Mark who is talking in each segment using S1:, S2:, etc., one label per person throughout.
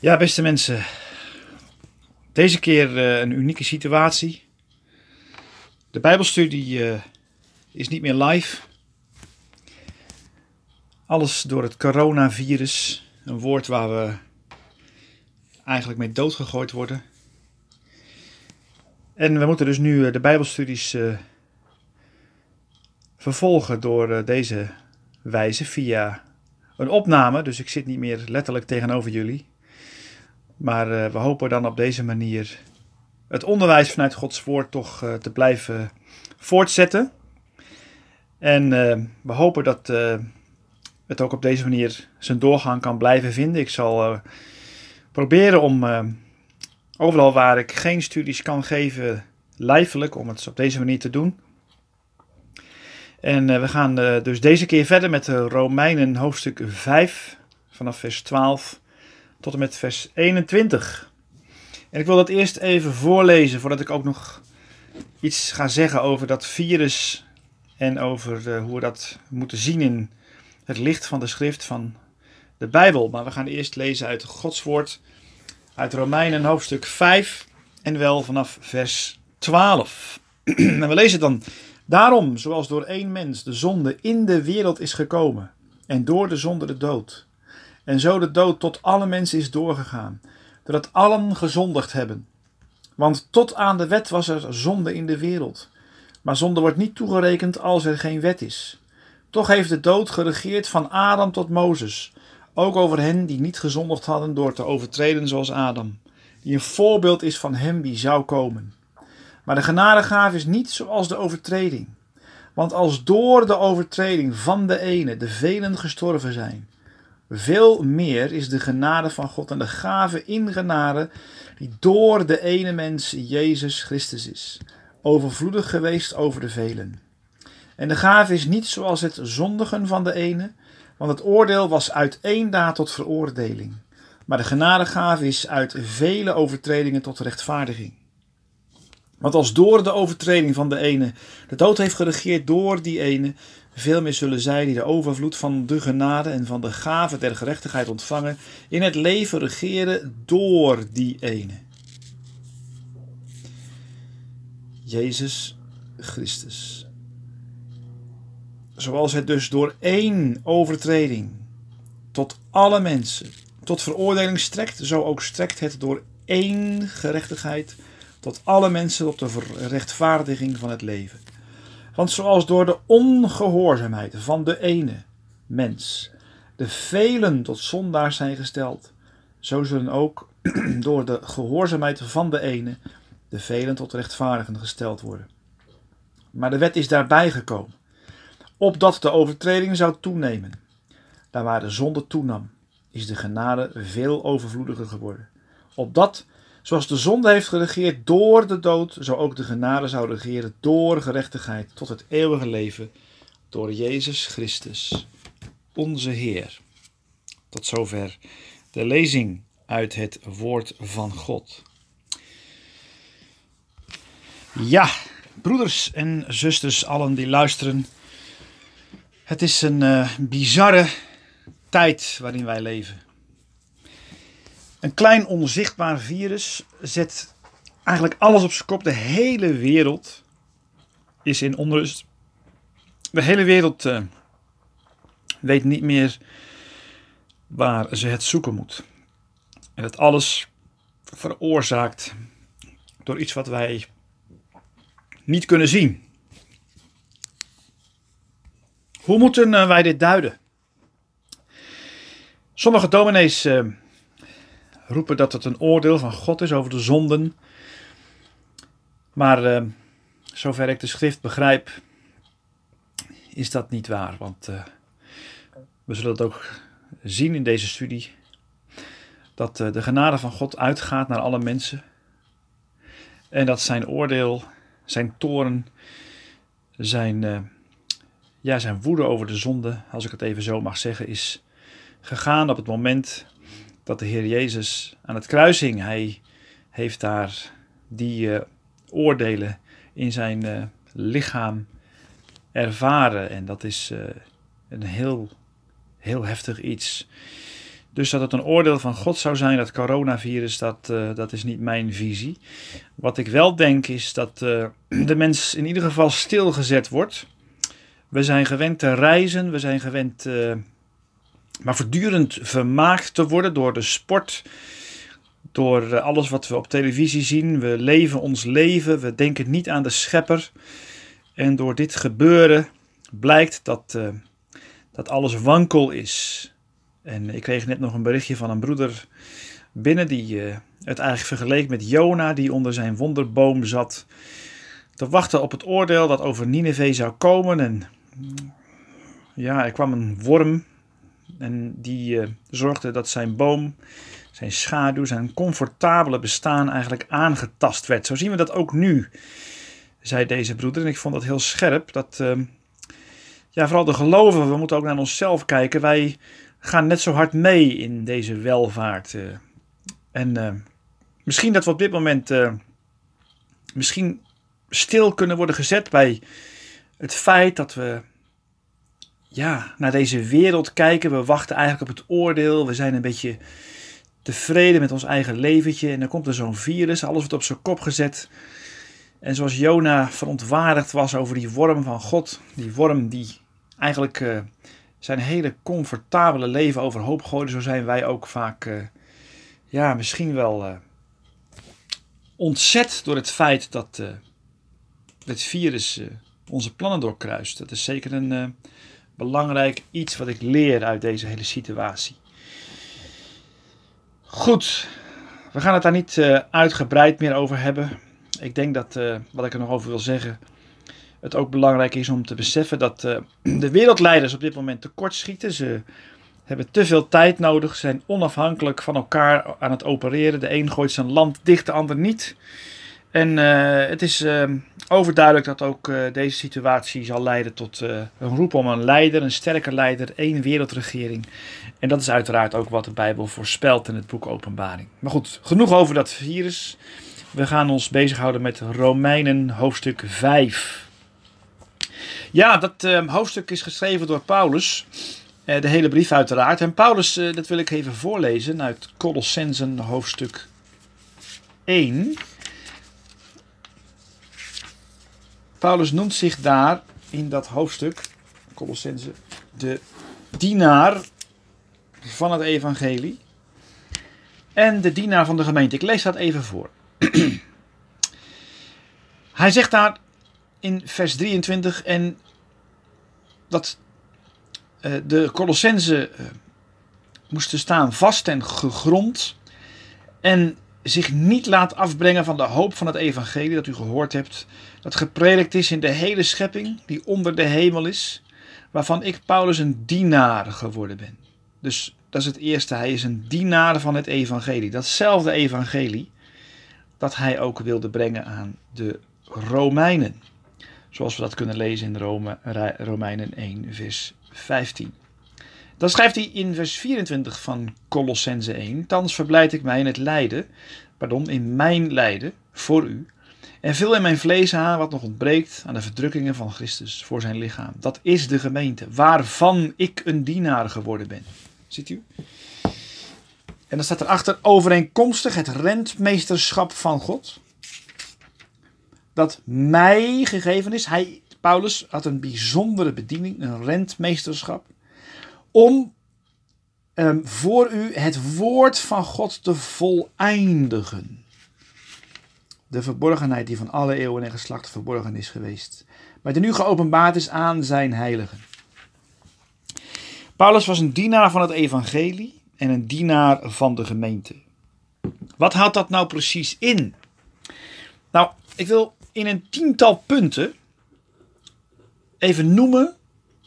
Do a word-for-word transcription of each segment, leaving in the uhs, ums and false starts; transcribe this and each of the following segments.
S1: Ja, beste mensen. Deze keer uh, een unieke situatie. De Bijbelstudie uh, is niet meer live. Alles door het coronavirus. Een woord waar we eigenlijk mee doodgegooid worden. En we moeten dus nu uh, de Bijbelstudies uh, vervolgen door uh, deze wijze via een opname. Dus ik zit niet meer letterlijk tegenover jullie. Maar uh, we hopen dan op deze manier het onderwijs vanuit Gods woord toch uh, te blijven voortzetten. En uh, we hopen dat uh, het ook op deze manier zijn doorgang kan blijven vinden. Ik zal uh, proberen om uh, overal waar ik geen studies kan geven, lijfelijk, om het op deze manier te doen. En uh, we gaan uh, dus deze keer verder met de Romeinen hoofdstuk vijf, vanaf vers twaalf tot en met vers eenentwintig. En ik wil dat eerst even voorlezen, voordat ik ook nog iets ga zeggen over dat virus en over uh, hoe we dat moeten zien in het licht van de schrift van de Bijbel. Maar we gaan eerst lezen uit Gods woord, uit Romeinen hoofdstuk vijf en wel vanaf vers twaalf. En we lezen dan: Daarom, zoals door één mens de zonde in de wereld is gekomen en door de zonde de dood, en zo de dood tot alle mensen is doorgegaan, doordat allen gezondigd hebben. Want tot aan de wet was er zonde in de wereld. Maar zonde wordt niet toegerekend als er geen wet is. Toch heeft de dood geregeerd van Adam tot Mozes, ook over hen die niet gezondigd hadden door te overtreden zoals Adam, die een voorbeeld is van hem die zou komen. Maar de genadegave is niet zoals de overtreding. Want als door de overtreding van de ene de velen gestorven zijn, veel meer is de genade van God en de gave in genade die door de ene mens Jezus Christus is, overvloedig geweest over de velen. En de gave is niet zoals het zondigen van de ene, want het oordeel was uit één daad tot veroordeling. Maar de genadegave is uit vele overtredingen tot rechtvaardiging. Want als door de overtreding van de ene de dood heeft geregeerd door die ene, veel meer zullen zij die de overvloed van de genade en van de gave der gerechtigheid ontvangen, in het leven regeren door die ene, Jezus Christus. Zoals het dus door één overtreding tot alle mensen tot veroordeling strekt, zo ook strekt het door één gerechtigheid tot alle mensen tot de rechtvaardiging van het leven. Want zoals door de ongehoorzaamheid van de ene mens de velen tot zondaars zijn gesteld, zo zullen ook door de gehoorzaamheid van de ene de velen tot rechtvaardigen gesteld worden. Maar de wet is daarbij gekomen, opdat de overtreding zou toenemen. Daar waar de zonde toenam, is de genade veel overvloediger geworden. Opdat, zoals de zonde heeft geregeerd door de dood, zo ook de genade zou regeren door gerechtigheid tot het eeuwige leven, door Jezus Christus, onze Heer. Tot zover de lezing uit het woord van God. Ja, broeders en zusters, allen die luisteren. Het is een uh, bizarre tijd waarin wij leven. Een klein onzichtbaar virus zet eigenlijk alles op zijn kop. De hele wereld is in onrust. De hele wereld uh, weet niet meer waar ze het zoeken moet. En dat alles veroorzaakt door iets wat wij niet kunnen zien. Hoe moeten uh, wij dit duiden? Sommige dominees Uh, roepen dat het een oordeel van God is over de zonden. Maar uh, zover ik de schrift begrijp, is dat niet waar. Want uh, we zullen het ook zien in deze studie, dat uh, de genade van God uitgaat naar alle mensen. En dat zijn oordeel, zijn toorn, zijn, uh, ja, zijn woede over de zonde, als ik het even zo mag zeggen, is gegaan op het moment dat de Heer Jezus aan het kruis hing. Hij heeft daar die uh, oordelen in zijn uh, lichaam ervaren. En dat is uh, een heel, heel heftig iets. Dus dat het een oordeel van God zou zijn, dat coronavirus, dat, uh, dat is niet mijn visie. Wat ik wel denk is dat uh, de mens in ieder geval stilgezet wordt. We zijn gewend te reizen, we zijn gewend uh, maar voortdurend vermaakt te worden door de sport, door uh, alles wat we op televisie zien. We leven ons leven, we denken niet aan de schepper. En door dit gebeuren blijkt dat, uh, dat alles wankel is. En ik kreeg net nog een berichtje van een broeder binnen die uh, het eigenlijk vergeleek met Jona die onder zijn wonderboom zat te wachten op het oordeel dat over Nineve zou komen. En ja, er kwam een worm en die uh, zorgde dat zijn boom, zijn schaduw, zijn comfortabele bestaan eigenlijk aangetast werd. Zo zien we dat ook nu, zei deze broeder. En ik vond dat heel scherp. Dat, uh, ja, vooral de gelovigen, we moeten ook naar onszelf kijken. Wij gaan net zo hard mee in deze welvaart. Uh, en uh, misschien dat we op dit moment uh, misschien stil kunnen worden gezet bij het feit dat we ja, naar deze wereld kijken. We wachten eigenlijk op het oordeel. We zijn een beetje tevreden met ons eigen leventje. En dan komt er zo'n virus. Alles wordt op zijn kop gezet. En zoals Jona verontwaardigd was over die worm van God. Die worm die eigenlijk uh, zijn hele comfortabele leven overhoop gooide. Zo zijn wij ook vaak uh, ja, misschien wel uh, ontzet door het feit dat uh, het virus uh, onze plannen doorkruist. Dat is zeker een uh, belangrijk iets wat ik leer uit deze hele situatie. Goed, we gaan het daar niet uh, uitgebreid meer over hebben. Ik denk dat, uh, wat ik er nog over wil zeggen, het ook belangrijk is om te beseffen dat uh, de wereldleiders op dit moment tekortschieten. Ze hebben te veel tijd nodig, ze zijn onafhankelijk van elkaar aan het opereren. De een gooit zijn land dicht, de ander niet. En uh, het is uh, overduidelijk dat ook uh, deze situatie zal leiden tot uh, een roep om een leider, een sterke leider, één wereldregering. En dat is uiteraard ook wat de Bijbel voorspelt in het boek Openbaring. Maar goed, genoeg over dat virus. We gaan ons bezighouden met Romeinen hoofdstuk vijf. Ja, dat uh, hoofdstuk is geschreven door Paulus. Uh, de hele brief uiteraard. En Paulus, uh, dat wil ik even voorlezen uit Colossenzen hoofdstuk één. Paulus noemt zich daar in dat hoofdstuk, Colossenzen, de dienaar van het evangelie en de dienaar van de gemeente. Ik lees dat even voor. Hij zegt daar in vers drieëntwintig en dat uh, de Colossenzen uh, moesten staan vast en gegrond en zich niet laat afbrengen van de hoop van het evangelie dat u gehoord hebt, dat gepredikt is in de hele schepping die onder de hemel is, waarvan ik Paulus een dienaar geworden ben. Dus dat is het eerste, hij is een dienaar van het evangelie. Datzelfde evangelie dat hij ook wilde brengen aan de Romeinen. Zoals we dat kunnen lezen in Rome, Romeinen één vers vijftien. Dan schrijft hij in vers vierentwintig van Colossense één. Thans verblijd ik mij in het lijden, pardon, in mijn lijden voor u. En vul in mijn vlees aan wat nog ontbreekt aan de verdrukkingen van Christus voor zijn lichaam. Dat is de gemeente, waarvan ik een dienaar geworden ben. Ziet u? En dan staat erachter overeenkomstig het rentmeesterschap van God. Dat mij gegeven is. Hij, Paulus had een bijzondere bediening, een rentmeesterschap. Om um, voor u het woord van God te voleindigen. De verborgenheid die van alle eeuwen en geslachten verborgen is geweest. Maar die nu geopenbaard is aan zijn heiligen. Paulus was een dienaar van het evangelie en een dienaar van de gemeente. Wat houdt dat nou precies in? Nou, ik wil in een tiental punten even noemen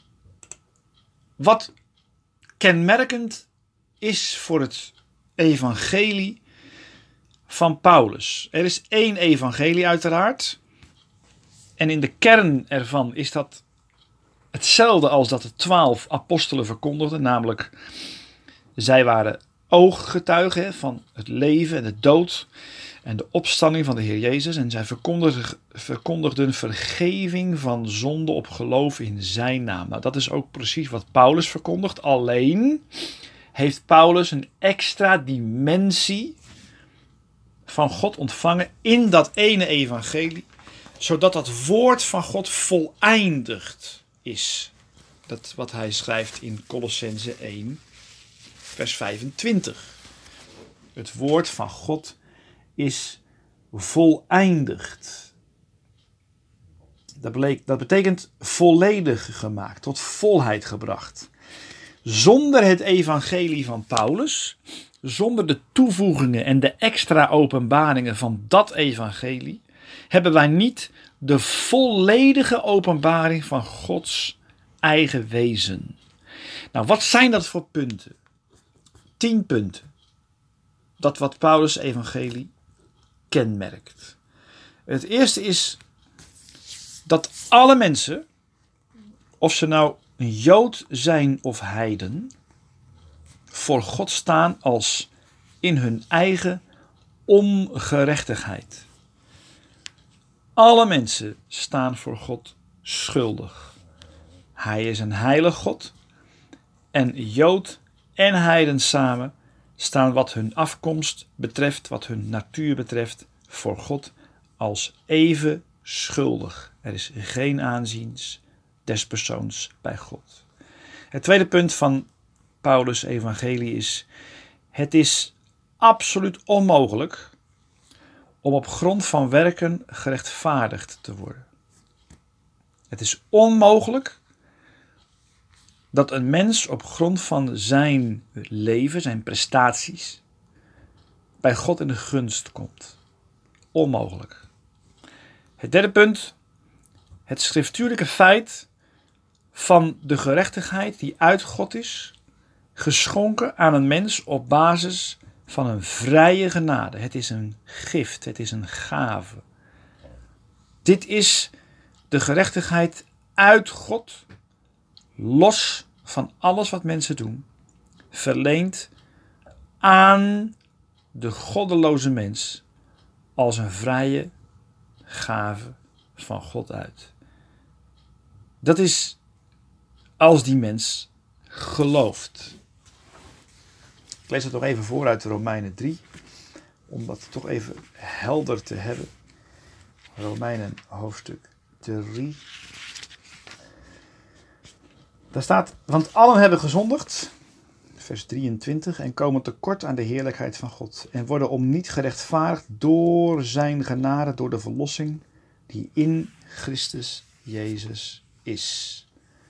S1: wat kenmerkend is voor het evangelie van Paulus. Er is één evangelie uiteraard. En in de kern ervan is dat hetzelfde als dat de twaalf apostelen verkondigden. Namelijk, zij waren ooggetuigen van het leven en de dood en de opstanding van de Heer Jezus. En zij verkondigden, verkondigden vergeving van zonde op geloof in zijn naam. Nou, dat is ook precies wat Paulus verkondigt. Alleen, heeft Paulus een extra dimensie van God ontvangen in dat ene evangelie, zodat dat woord van God voleindigd is. Dat wat hij schrijft in Kolossenzen één, vers vijfentwintig. Het woord van God is voleindigd. Dat, bleek, dat betekent volledig gemaakt, tot volheid gebracht. Zonder het evangelie van Paulus, zonder de toevoegingen en de extra openbaringen van dat evangelie, hebben wij niet de volledige openbaring van Gods eigen wezen. Nou, wat zijn dat voor punten? Tien punten. Dat wat Paulus' evangelie kenmerkt. Het eerste is dat alle mensen, of ze nou een Jood zijn of heiden, voor God staan als in hun eigen ongerechtigheid. Alle mensen staan voor God schuldig. Hij is een heilig God en Jood en heiden samen staan wat hun afkomst betreft, wat hun natuur betreft, voor God als even schuldig. Er is geen aanziens des persoons bij God. Het tweede punt van Paulus' evangelie is: het is absoluut onmogelijk om op grond van werken gerechtvaardigd te worden. Het is onmogelijk dat een mens op grond van zijn leven, zijn prestaties, bij God in de gunst komt. Onmogelijk. Het derde punt: het schriftuurlijke feit van de gerechtigheid die uit God is, geschonken aan een mens op basis van een vrije genade. Het is een gift, het is een gave. Dit is de gerechtigheid uit God, los van alles wat mensen doen, verleend aan de goddeloze mens als een vrije gave van God uit. Dat is als die mens gelooft. Ik lees het nog even voor uit Romeinen drie, om dat toch even helder te hebben. Romeinen hoofdstuk drie. Daar staat: want allen hebben gezondigd, vers drieëntwintig, en komen tekort aan de heerlijkheid van God en worden om niet gerechtvaardigd door zijn genade, door de verlossing die in Christus Jezus is.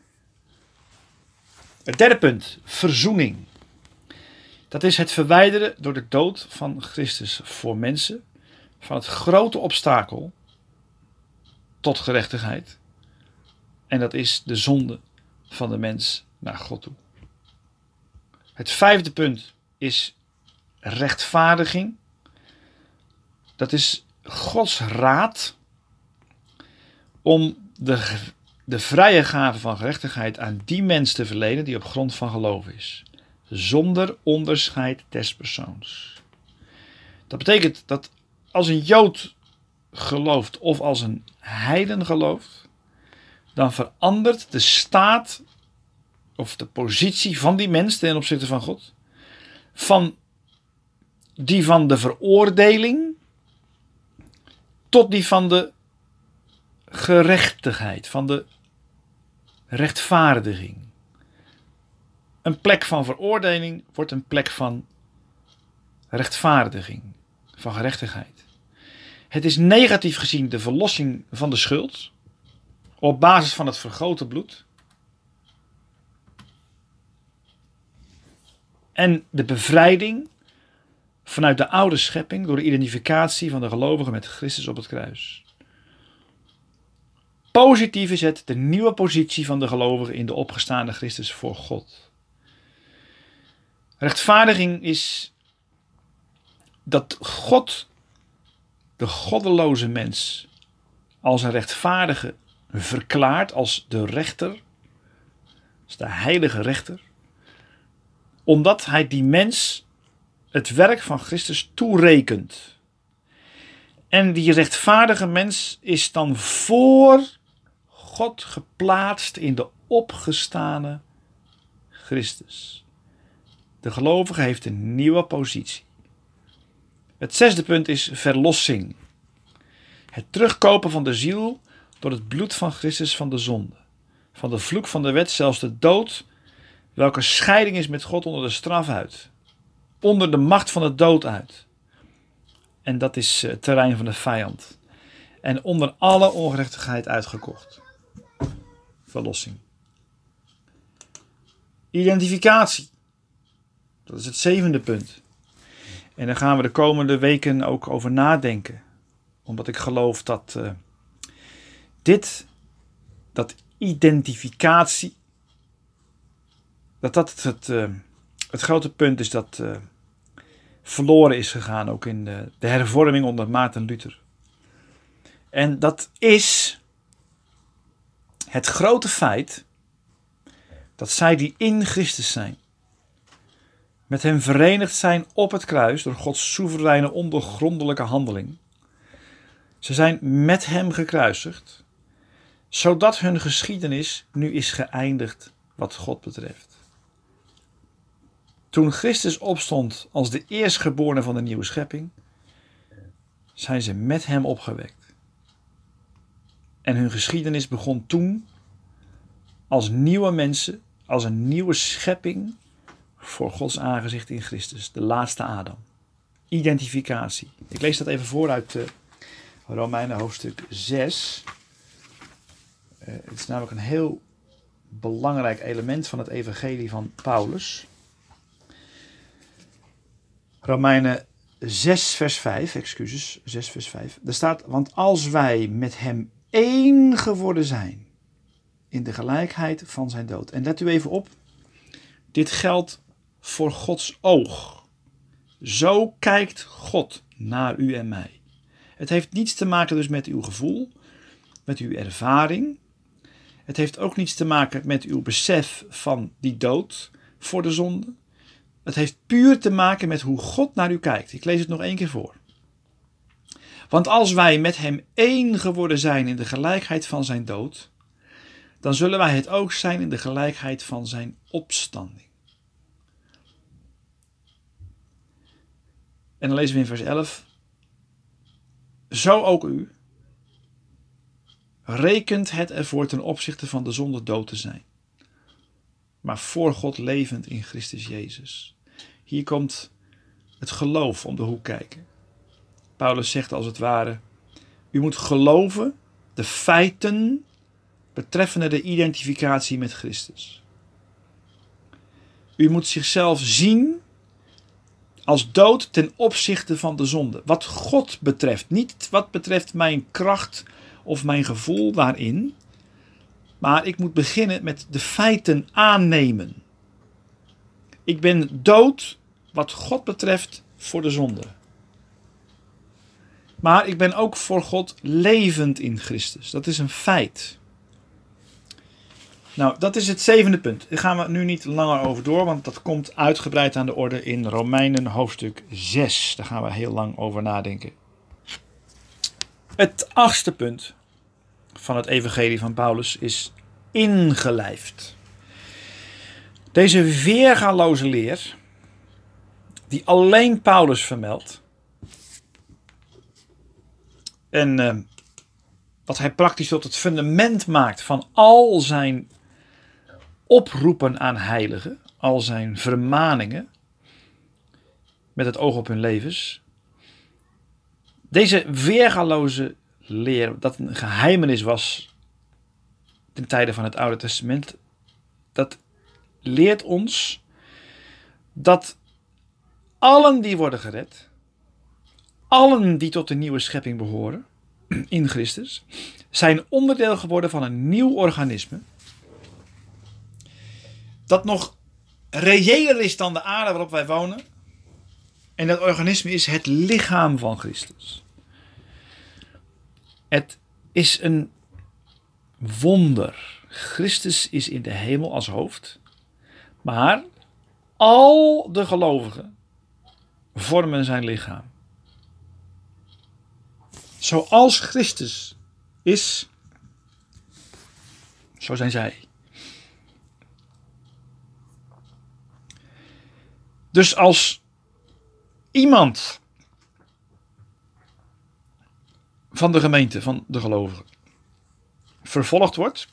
S1: Het derde punt, verzoening. Dat is het verwijderen door de dood van Christus voor mensen van het grote obstakel tot gerechtigheid. En dat is de zonde van de mens naar God toe. Het vijfde punt is rechtvaardiging. Dat is Gods raad om de, de vrije gave van gerechtigheid aan die mens te verlenen die op grond van geloof is. Zonder onderscheid des persoons. Dat betekent dat als een Jood gelooft of als een heiden gelooft, dan verandert de staat of de positie van die mens ten opzichte van God, van die van de veroordeling tot die van de gerechtigheid, van de rechtvaardiging. Een plek van veroordeling wordt een plek van rechtvaardiging, van gerechtigheid. Het is negatief gezien de verlossing van de schuld op basis van het vergoten bloed. En de bevrijding vanuit de oude schepping door de identificatie van de gelovigen met Christus op het kruis. Positief is het de nieuwe positie van de gelovigen in de opgestaande Christus voor God. Rechtvaardiging is dat God de goddeloze mens als een rechtvaardige verklaart, als de rechter, als de heilige rechter, omdat hij die mens het werk van Christus toerekent. En die rechtvaardige mens is dan voor God geplaatst in de opgestane Christus. De gelovige heeft een nieuwe positie. Het zesde punt is verlossing. Het terugkopen van de ziel door het bloed van Christus van de zonde. Van de vloek van de wet, zelfs de dood, welke scheiding is met God onder de straf uit. Onder de macht van de dood uit. En dat is het terrein van de vijand. En onder alle ongerechtigheid uitgekocht. Verlossing. Identificatie. Dat is het zevende punt. En daar gaan we de komende weken ook over nadenken. Omdat ik geloof dat uh, dit, dat identificatie, dat dat het, uh, het grote punt is dat uh, verloren is gegaan. Ook in de, de hervorming onder Maarten Luther. En dat is het grote feit dat zij die in Christus zijn, met hem verenigd zijn op het kruis door Gods soevereine ondoorgrondelijke handeling. Ze zijn met hem gekruisigd, zodat hun geschiedenis nu is geëindigd wat God betreft. Toen Christus opstond als de eerstgeborene van de nieuwe schepping, zijn ze met hem opgewekt. En hun geschiedenis begon toen als nieuwe mensen, als een nieuwe schepping voor Gods aangezicht in Christus, de laatste Adam. Identificatie. Ik lees dat even voor uit uh, Romeinen hoofdstuk zes. Uh, het is namelijk een heel belangrijk element van het evangelie van Paulus. Romeinen zes vers vijf, excuses, zes vers vijf. Daar staat, want als wij met hem één geworden zijn in de gelijkheid van zijn dood. En let u even op, dit geldt voor Gods oog. Zo kijkt God naar u en mij. Het heeft niets te maken dus met uw gevoel, met uw ervaring. Het heeft ook niets te maken met uw besef van die dood voor de zonde. Het heeft puur te maken met hoe God naar u kijkt. Ik lees het nog één keer voor. Want als wij met hem één geworden zijn in de gelijkheid van zijn dood, dan zullen wij het ook zijn in de gelijkheid van zijn opstanding. En dan lezen we in vers elf. Zo ook u. Rekent het ervoor ten opzichte van de zonde dood te zijn. Maar voor God levend in Christus Jezus. Hier komt het geloof om de hoek kijken. Paulus zegt als het ware, u moet geloven de feiten betreffende de identificatie met Christus. U moet zichzelf zien als dood ten opzichte van de zonde. Wat God betreft, niet wat betreft mijn kracht of mijn gevoel daarin. Maar ik moet beginnen met de feiten aannemen. Ik ben dood wat God betreft voor de zonde. Maar ik ben ook voor God levend in Christus. Dat is een feit. Nou, dat is het zevende punt. Daar gaan we nu niet langer over door, want dat komt uitgebreid aan de orde in Romeinen hoofdstuk zes. Daar gaan we heel lang over nadenken. Het achtste punt van het evangelie van Paulus is ingelijfd. Deze weergaloze leer, die alleen Paulus vermeldt, en uh, wat hij praktisch tot het fundament maakt van al zijn oproepen aan heiligen, al zijn vermaningen, met het oog op hun levens. Deze weergaloze leer, dat een geheimenis was ten tijde van het Oude Testament, dat leert ons dat allen die worden gered, allen die tot de nieuwe schepping behoren, in Christus, zijn onderdeel geworden van een nieuw organisme, dat nog reëler is dan de aarde waarop wij wonen. En dat organisme is het lichaam van Christus. Het is een wonder. Christus is in de hemel als hoofd. Maar al de gelovigen vormen zijn lichaam. Zoals Christus is, zo zijn zij. Dus als iemand van de gemeente, van de gelovigen, vervolgd wordt,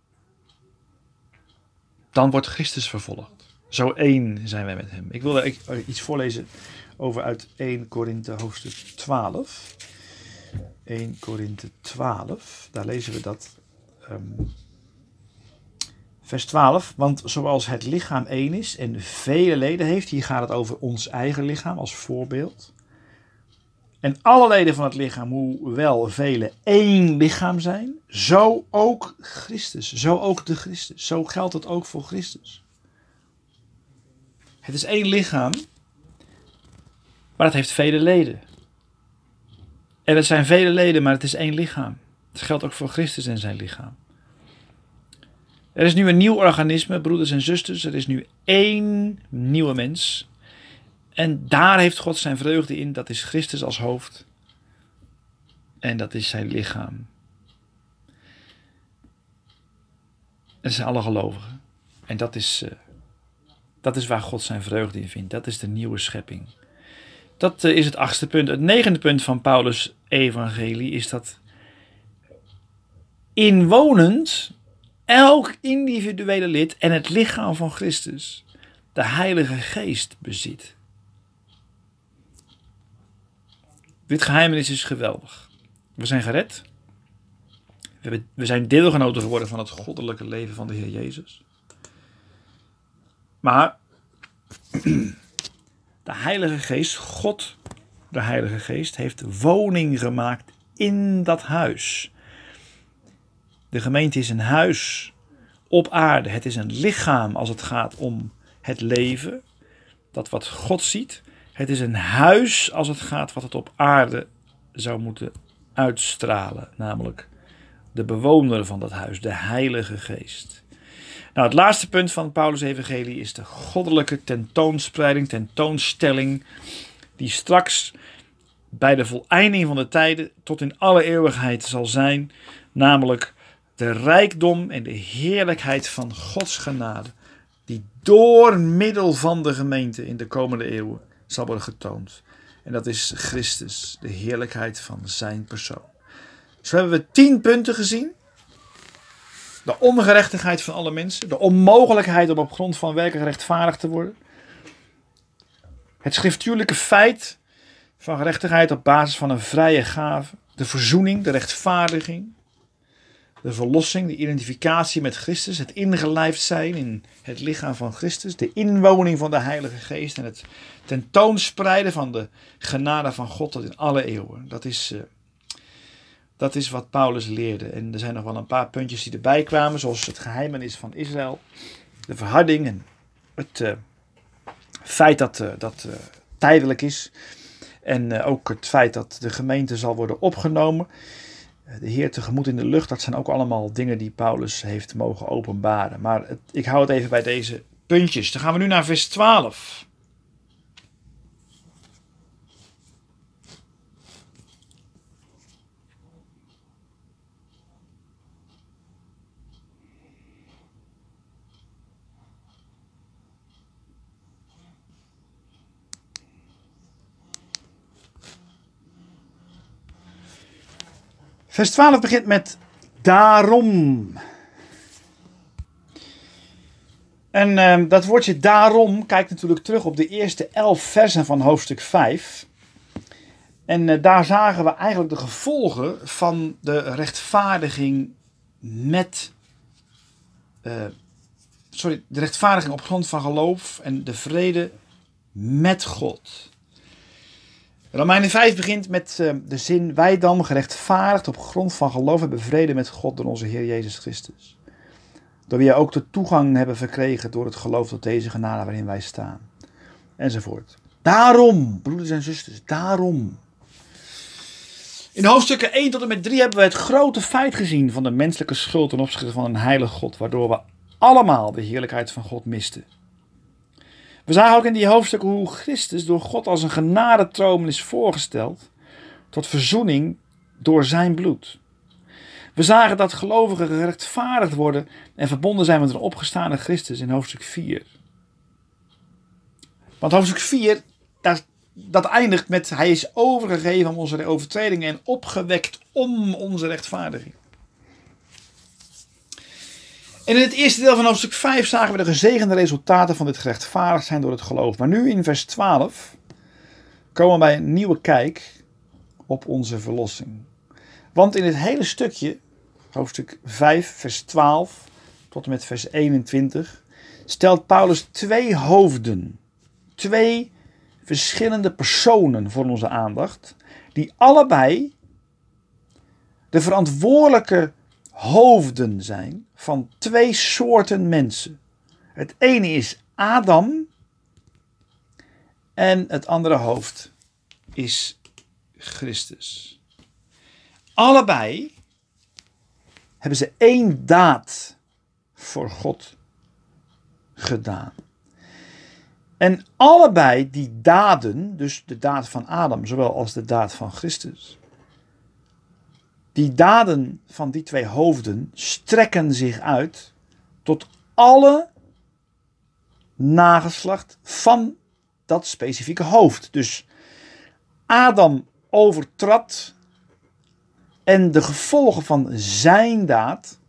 S1: dan wordt Christus vervolgd. Zo één zijn wij met hem. Ik wil daar iets voorlezen over uit Eerste Korinthe hoofdstuk twaalf. Eerste Korinthe twaalf, daar lezen we dat. Um, vers twaalf, want zoals het lichaam één is en vele leden heeft, hier gaat het over ons eigen lichaam als voorbeeld. En alle leden van het lichaam, hoewel vele één lichaam zijn, zo ook Christus, zo ook de Christus. Zo geldt het ook voor Christus. Het is één lichaam, maar het heeft vele leden. En het zijn vele leden, maar het is één lichaam. Het geldt ook voor Christus en zijn lichaam. Er is nu een nieuw organisme, broeders en zusters. Er is nu één nieuwe mens. En daar heeft God zijn vreugde in. Dat is Christus als hoofd. En dat is zijn lichaam. Dat zijn alle gelovigen. En dat is, uh, dat is waar God zijn vreugde in vindt. Dat is de nieuwe schepping. Dat uh, is het achtste punt. Het negende punt van Paulus' evangelie is dat inwonend elk individuele lid en het lichaam van Christus de Heilige Geest bezit. Dit geheimenis is geweldig. We zijn gered. We, hebben, we zijn deelgenoten geworden van het goddelijke leven van de Heer Jezus. Maar de Heilige Geest, God, de Heilige Geest, heeft woning gemaakt in dat huis. De gemeente is een huis op aarde. Het is een lichaam als het gaat om het leven. Dat wat God ziet. Het is een huis als het gaat wat het op aarde zou moeten uitstralen. Namelijk de bewoner van dat huis, de Heilige Geest. Nou, het laatste punt van Paulus' evangelie is de goddelijke tentoonspreiding, tentoonstelling. Die straks bij de voleinding van de tijden tot in alle eeuwigheid zal zijn. Namelijk de rijkdom en de heerlijkheid van Gods genade. Die door middel van de gemeente in de komende eeuwen zal worden getoond. En dat is Christus, de heerlijkheid van zijn persoon. Zo hebben we tien punten gezien. De ongerechtigheid van alle mensen. De onmogelijkheid om op grond van werken gerechtvaardigd te worden. Het schriftuurlijke feit van gerechtigheid op basis van een vrije gave. De verzoening, de rechtvaardiging. De verlossing, de identificatie met Christus. Het ingelijfd zijn in het lichaam van Christus. De inwoning van de Heilige Geest. En het tentoonspreiden van de genade van God tot in alle eeuwen. Dat is, uh, dat is wat Paulus leerde. En er zijn nog wel een paar puntjes die erbij kwamen. Zoals het geheimenis van Israël. De verharding en het uh, feit dat uh, dat uh, tijdelijk is. En uh, ook het feit dat de gemeente zal worden opgenomen. De Heer tegemoet in de lucht, dat zijn ook allemaal dingen die Paulus heeft mogen openbaren. Maar het, ik hou het even bij deze puntjes. Dan gaan we nu naar vers twaalf. Vers twaalf begint met daarom. En uh, dat woordje daarom kijkt natuurlijk terug op de eerste elf versen van hoofdstuk vijf. En uh, daar zagen we eigenlijk de gevolgen van de rechtvaardiging met... Uh, sorry, de rechtvaardiging op grond van geloof en de vrede met God. Romeinen vijf begint met uh, de zin: wij dan gerechtvaardigd op grond van geloof hebben vrede met God door onze Heer Jezus Christus. Door wie wij ook de toegang hebben verkregen door het geloof tot deze genade waarin wij staan. Enzovoort. Daarom, broeders en zusters, daarom. In hoofdstukken één tot en met drie hebben we het grote feit gezien van de menselijke schuld ten opzichte van een heilig God, waardoor we allemaal de heerlijkheid van God misten. We zagen ook in die hoofdstukken hoe Christus door God als een genadetroon is voorgesteld tot verzoening door zijn bloed. We zagen dat gelovigen gerechtvaardigd worden en verbonden zijn met een opgestane Christus in hoofdstuk vier. Want hoofdstuk vier, dat, dat eindigt met hij is overgegeven om onze overtredingen en opgewekt om onze rechtvaardiging. En in het eerste deel van hoofdstuk vijf zagen we de gezegende resultaten van dit gerechtvaardigd zijn door het geloof. Maar nu in vers twaalf komen we bij een nieuwe kijk op onze verlossing. Want in het hele stukje, hoofdstuk vijf, vers twaalf tot en met vers eenentwintig, stelt Paulus twee hoofden, twee verschillende personen voor onze aandacht, die allebei de verantwoordelijke hoofden zijn van twee soorten mensen. Het ene is Adam en het andere hoofd is Christus. Allebei hebben ze één daad voor God gedaan. En allebei die daden, dus de daad van Adam, zowel als de daad van Christus, die daden van die twee hoofden strekken zich uit tot alle nageslacht van dat specifieke hoofd. Dus Adam overtrad en de gevolgen van zijn daad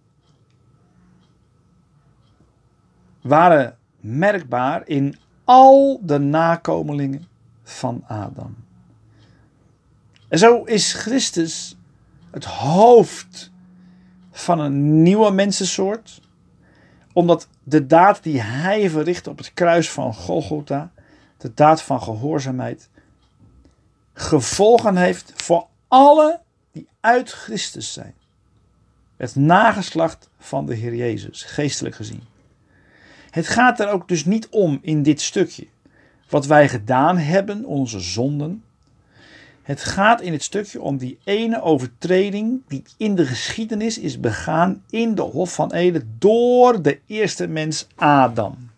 S1: waren merkbaar in al de nakomelingen van Adam. En zo is Christus het hoofd van een nieuwe mensensoort, omdat de daad die hij verrichtte op het kruis van Golgotha, de daad van gehoorzaamheid, gevolgen heeft voor alle die uit Christus zijn. Het nageslacht van de Heer Jezus, geestelijk gezien. Het gaat er ook dus niet om in dit stukje wat wij gedaan hebben, onze zonden. Het gaat in het stukje om die ene overtreding die in de geschiedenis is begaan in de Hof van Eden door de eerste mens Adam.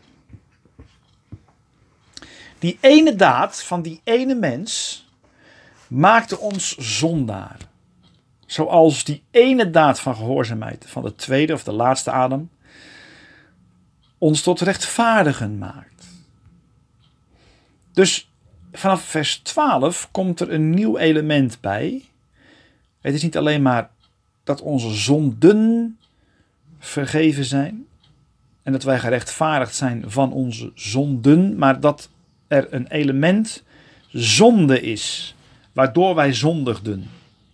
S1: Die ene daad van die ene mens maakte ons zondaar. Zoals die ene daad van gehoorzaamheid van de tweede of de laatste Adam ons tot rechtvaardigen maakt. Dus vanaf vers twaalf komt er een nieuw element bij. Het is niet alleen maar dat onze zonden vergeven zijn en dat wij gerechtvaardigd zijn van onze zonden, maar dat er een element zonde is, waardoor wij zondigden.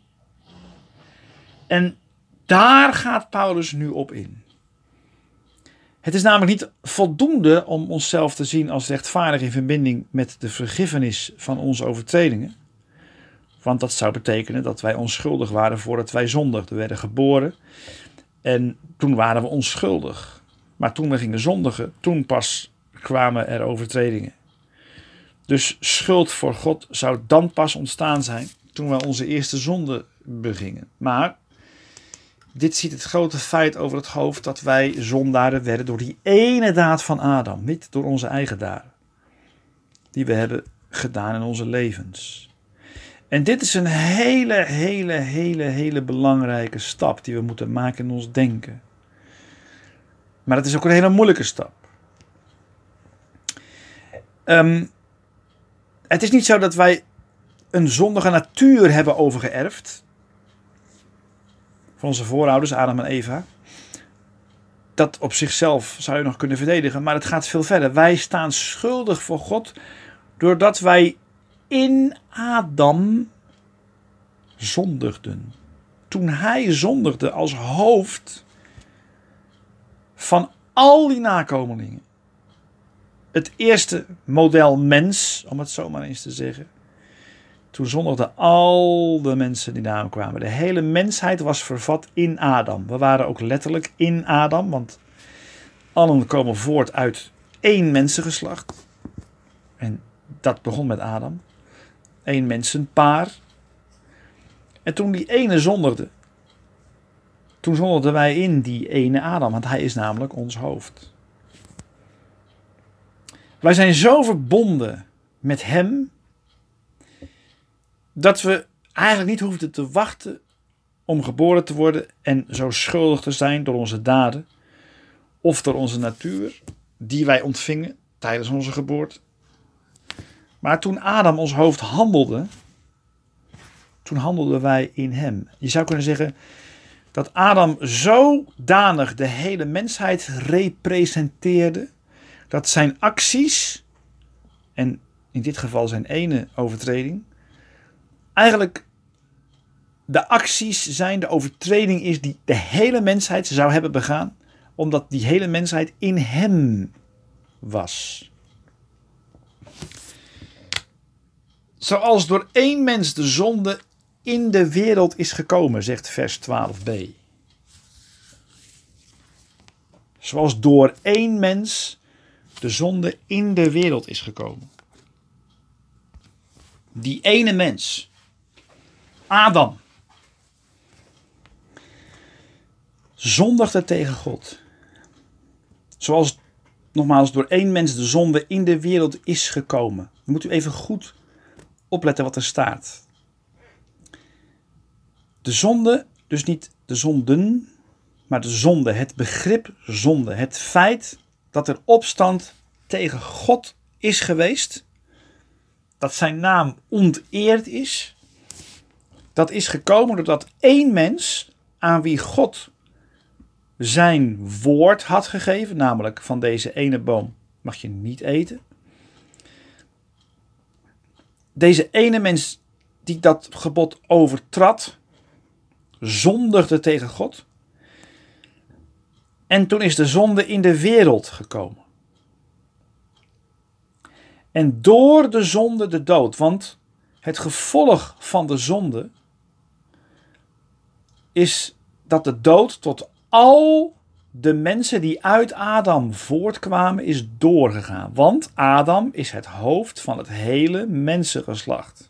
S1: En daar gaat Paulus nu op in. Het is namelijk niet voldoende om onszelf te zien als rechtvaardig in verbinding met de vergiffenis van onze overtredingen. Want dat zou betekenen dat wij onschuldig waren voordat wij zondigden. We werden geboren en toen waren we onschuldig. Maar toen we gingen zondigen, toen pas kwamen er overtredingen. Dus schuld voor God zou dan pas ontstaan zijn toen we onze eerste zonde begingen. Maar dit ziet het grote feit over het hoofd dat wij zondaren werden door die ene daad van Adam. Niet door onze eigen daden. Die we hebben gedaan in onze levens. En dit is een hele, hele, hele, hele belangrijke stap die we moeten maken in ons denken. Maar het is ook een hele moeilijke stap. Um, het is niet zo dat wij een zondige natuur hebben overgeërfd van onze voorouders, Adam en Eva. Dat op zichzelf zou je nog kunnen verdedigen, maar het gaat veel verder. Wij staan schuldig voor God doordat wij in Adam zondigden. Toen hij zondigde als hoofd van al die nakomelingen. Het eerste model mens, om het zo maar eens te zeggen. Toen zondigden al de mensen die na hem kwamen. De hele mensheid was vervat in Adam. We waren ook letterlijk in Adam, want allen komen voort uit één mensengeslacht. En dat begon met Adam. Eén mensenpaar. En toen die ene zondigde, toen zondigden wij in die ene Adam, want hij is namelijk ons hoofd. Wij zijn zo verbonden met hem, dat we eigenlijk niet hoefden te wachten om geboren te worden en zo schuldig te zijn door onze daden of door onze natuur die wij ontvingen tijdens onze geboorte. Maar toen Adam ons hoofd handelde, toen handelden wij in hem. Je zou kunnen zeggen dat Adam zodanig de hele mensheid representeerde, dat zijn acties, en in dit geval zijn ene overtreding, eigenlijk de acties zijn, de overtreding is die de hele mensheid zou hebben begaan, omdat die hele mensheid in hem was. Zoals door één mens de zonde in de wereld is gekomen, zegt vers twaalf b. Zoals door één mens de zonde in de wereld is gekomen. Die ene mens, Adam, zondigde tegen God. Zoals nogmaals door één mens de zonde in de wereld is gekomen. Dan moet u even goed opletten wat er staat. De zonde, dus niet de zonden, maar de zonde, het begrip zonde. Het feit dat er opstand tegen God is geweest. Dat zijn naam onteerd is. Dat is gekomen doordat één mens aan wie God zijn woord had gegeven, namelijk van deze ene boom mag je niet eten. Deze ene mens die dat gebod overtrad, zondigde tegen God. En toen is de zonde in de wereld gekomen. En door de zonde de dood, want het gevolg van de zonde is dat de dood tot al de mensen die uit Adam voortkwamen is doorgegaan. Want Adam is het hoofd van het hele mensengeslacht.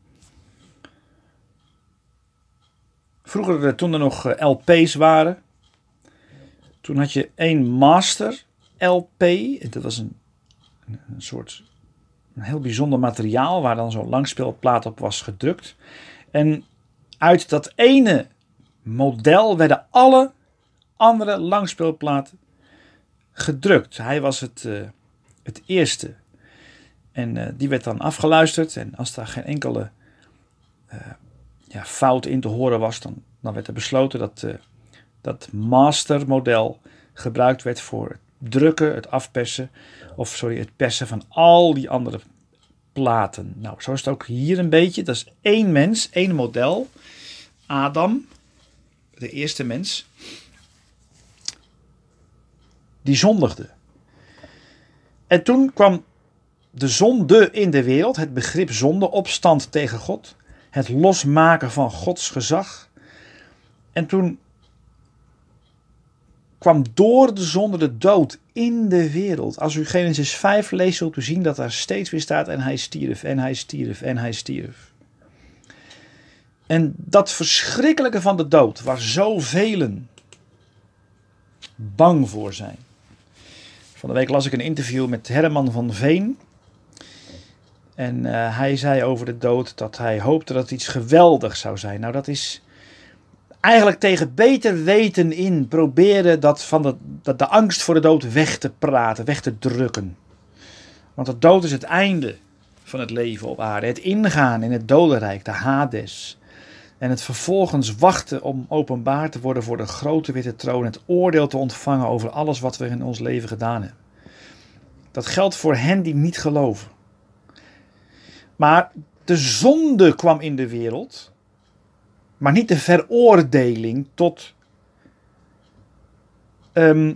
S1: Vroeger, toen er nog L P's waren, toen had je één master L P. Dat was een, een soort een heel bijzonder materiaal waar dan zo'n langspeelplaat op was gedrukt. En uit dat ene model werden alle andere langspeelplaten gedrukt. Hij was het, uh, het eerste. En uh, die werd dan afgeluisterd. En als daar geen enkele uh, ja, fout in te horen was, dan, dan werd er besloten dat uh, dat mastermodel gebruikt werd voor het drukken, het afpersen, of sorry, het persen van al die andere platen. Nou, zo is het ook hier een beetje. Dat is één mens, één model. Adam, de eerste mens, die zondigde. En toen kwam de zonde in de wereld, het begrip zonde, opstand tegen God, het losmaken van Gods gezag. En toen kwam door de zonde de dood in de wereld. Als u Genesis vijf leest, zult u zien dat daar steeds weer staat en hij stierf, en hij stierf, en hij stierf. En dat verschrikkelijke van de dood, waar zoveel bang voor zijn. Van de week las ik een interview met Herman van Veen. En uh, hij zei over de dood dat hij hoopte dat het iets geweldigs zou zijn. Nou, dat is eigenlijk tegen beter weten in proberen dat van de, dat de angst voor de dood weg te praten, weg te drukken. Want de dood is het einde van het leven op aarde. Het ingaan in het dodenrijk, de Hades. En het vervolgens wachten om openbaar te worden voor de grote witte troon. Het oordeel te ontvangen over alles wat we in ons leven gedaan hebben. Dat geldt voor hen die niet geloven. Maar de zonde kwam in de wereld. Maar niet de veroordeling tot um,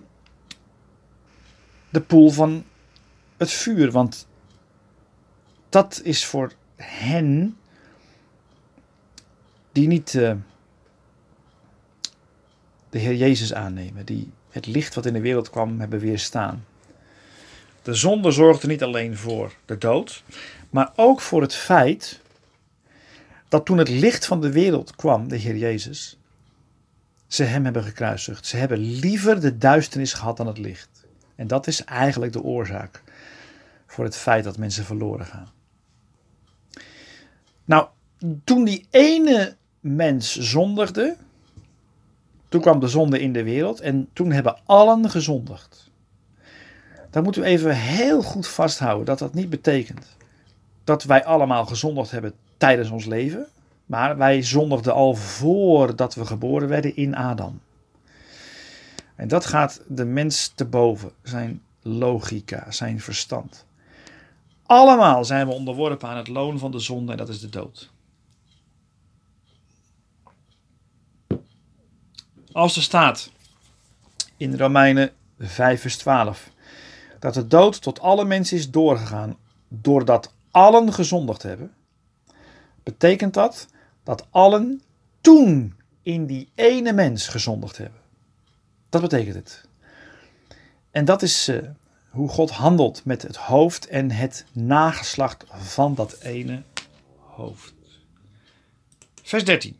S1: de poel van het vuur. Want dat is voor hen die niet uh, de Heer Jezus aannemen. Die het licht wat in de wereld kwam hebben weerstaan. De zonde zorgde niet alleen voor de dood, maar ook voor het feit dat toen het licht van de wereld kwam, de Heer Jezus, ze hem hebben gekruisigd. Ze hebben liever de duisternis gehad dan het licht. En dat is eigenlijk de oorzaak voor het feit dat mensen verloren gaan. Nou, toen die ene mens zondigde, toen kwam de zonde in de wereld en toen hebben allen gezondigd. Dan moeten we even heel goed vasthouden dat dat niet betekent dat wij allemaal gezondigd hebben tijdens ons leven. Maar wij zondigden al voordat we geboren werden in Adam. En dat gaat de mens te boven. Zijn logica, zijn verstand. Allemaal zijn we onderworpen aan het loon van de zonde en dat is de dood. Als er staat in Romeinen vijf vers twaalf dat de dood tot alle mensen is doorgegaan doordat allen gezondigd hebben, betekent dat dat allen toen in die ene mens gezondigd hebben. Dat betekent het. En dat is uh, hoe God handelt met het hoofd en het nageslacht van dat ene hoofd. Vers dertien.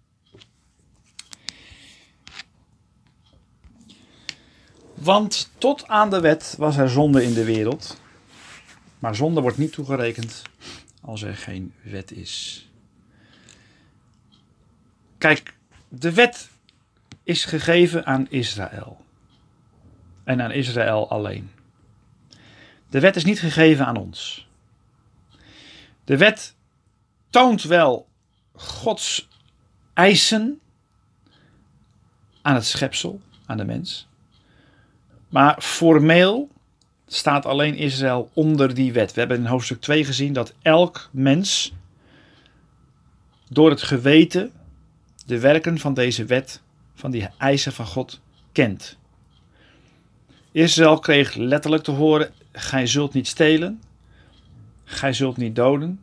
S1: Want tot aan de wet was er zonde in de wereld, maar zonde wordt niet toegerekend als er geen wet is. Kijk, de wet is gegeven aan Israël. En aan Israël alleen. De wet is niet gegeven aan ons. De wet toont wel Gods eisen aan het schepsel, aan de mens. Maar formeel staat alleen Israël onder die wet. We hebben in hoofdstuk twee gezien dat elk mens door het geweten de werken van deze wet, van die eisen van God, kent. Israël kreeg letterlijk te horen: gij zult niet stelen, gij zult niet doden.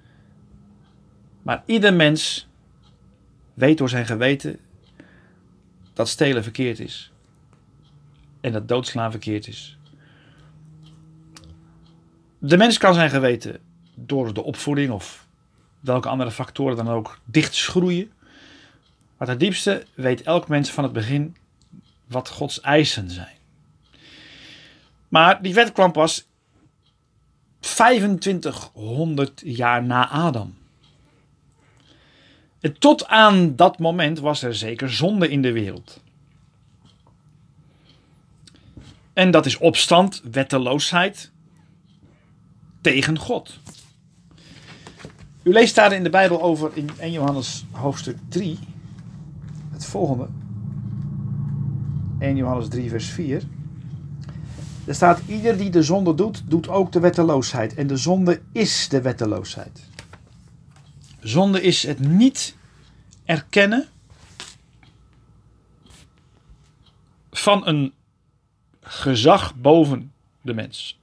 S1: Maar ieder mens weet door zijn geweten dat stelen verkeerd is. En dat doodslaan verkeerd is. De mens kan zijn geweten door de opvoeding of welke andere factoren dan ook dicht schroeien. Maar ten diepste weet elk mens van het begin wat Gods eisen zijn. Maar die wet kwam pas vijfentwintighonderd jaar na Adam. En tot aan dat moment was er zeker zonde in de wereld. En dat is opstand, wetteloosheid tegen God. U leest daar in de Bijbel over in eerste Johannes hoofdstuk drie. Het volgende. eerste Johannes drie vers vier. Er staat: ieder die de zonde doet, doet ook de wetteloosheid. En de zonde is de wetteloosheid. Zonde is het niet erkennen van een gezag boven de mens.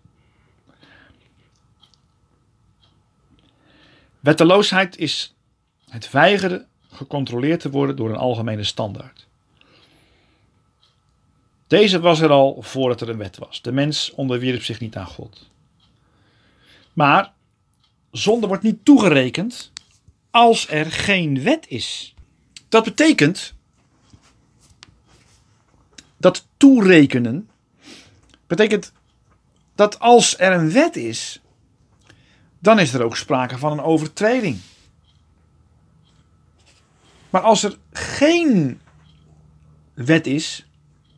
S1: Wetteloosheid is het weigeren gecontroleerd te worden door een algemene standaard. Deze was er al voordat er een wet was. De mens onderwierp zich niet aan God. Maar zonde wordt niet toegerekend als er geen wet is. Dat betekent dat toerekenen betekent dat als er een wet is, dan is er ook sprake van een overtreding. Maar als er geen wet is,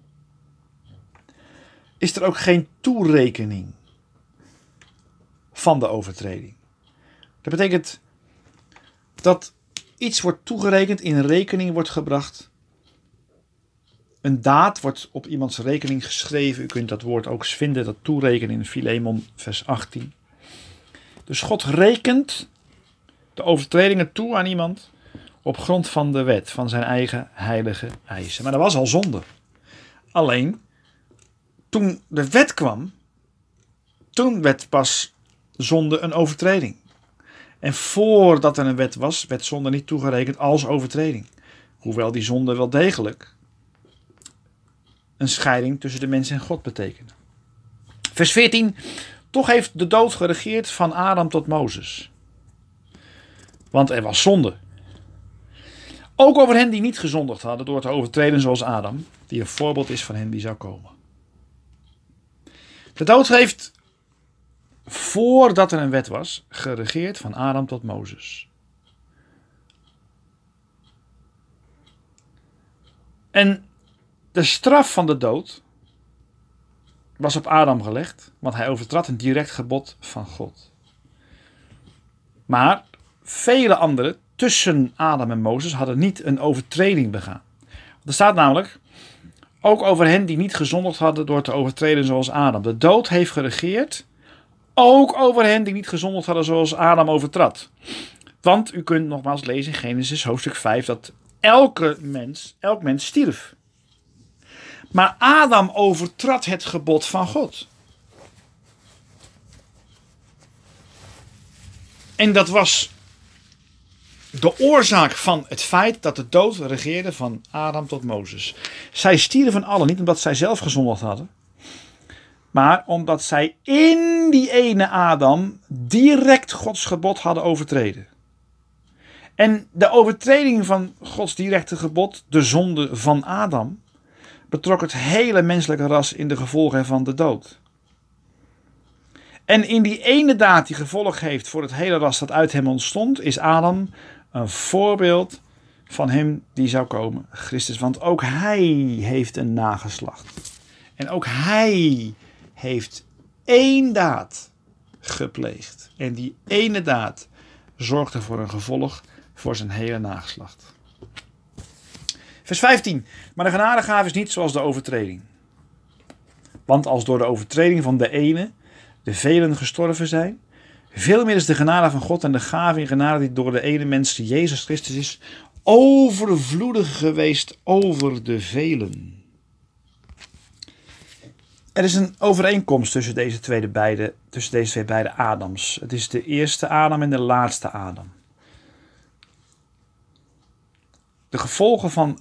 S1: is er ook geen toerekening van de overtreding. Dat betekent dat iets wordt toegerekend, in rekening wordt gebracht. Een daad wordt op iemands rekening geschreven. U kunt dat woord ook vinden, dat toerekenen in Filemon vers achttien. Dus God rekent de overtredingen toe aan iemand op grond van de wet, van zijn eigen heilige eisen. Maar dat was al zonde. Alleen, toen de wet kwam, toen werd pas zonde een overtreding. En voordat er een wet was, werd zonde niet toegerekend als overtreding. Hoewel die zonde wel degelijk een scheiding tussen de mens en God betekende. Vers veertien. Toch heeft de dood geregeerd van Adam tot Mozes. Want er was zonde. Ook over hen die niet gezondigd hadden door te overtreden zoals Adam, die een voorbeeld is van hen die zou komen. De dood heeft, voordat er een wet was, geregeerd van Adam tot Mozes. En de straf van de dood was op Adam gelegd, want hij overtrad een direct gebod van God. Maar vele anderen tussen Adam en Mozes hadden niet een overtreding begaan. Er staat namelijk ook over hen die niet gezondigd hadden door te overtreden zoals Adam. De dood heeft geregeerd, ook over hen die niet gezondigd hadden zoals Adam overtrad. Want u kunt nogmaals lezen in Genesis hoofdstuk vijf dat elke mens, elk mens stierf. Maar Adam overtrad het gebod van God. En dat was de oorzaak van het feit dat de dood regeerde van Adam tot Mozes. Zij stierven allen niet omdat zij zelf gezondigd hadden, maar omdat zij in die ene Adam direct Gods gebod hadden overtreden. En de overtreding van Gods directe gebod, de zonde van Adam, betrok het hele menselijke ras in de gevolgen van de dood. En in die ene daad die gevolg heeft voor het hele ras dat uit hem ontstond, is Adam een voorbeeld van hem die zou komen, Christus. Want ook hij heeft een nageslacht. En ook hij heeft één daad gepleegd. En die ene daad zorgde voor een gevolg voor zijn hele nageslacht. Vers vijftien. Maar de genadegave is niet zoals de overtreding. Want als door de overtreding van de ene de velen gestorven zijn, veel meer is de genade van God en de gave in genade die door de ene mens, Jezus Christus is, overvloedig geweest over de velen. Er is een overeenkomst tussen deze, tweede beide, tussen deze twee beide Adams. Het is de eerste Adam en de laatste Adam. De gevolgen van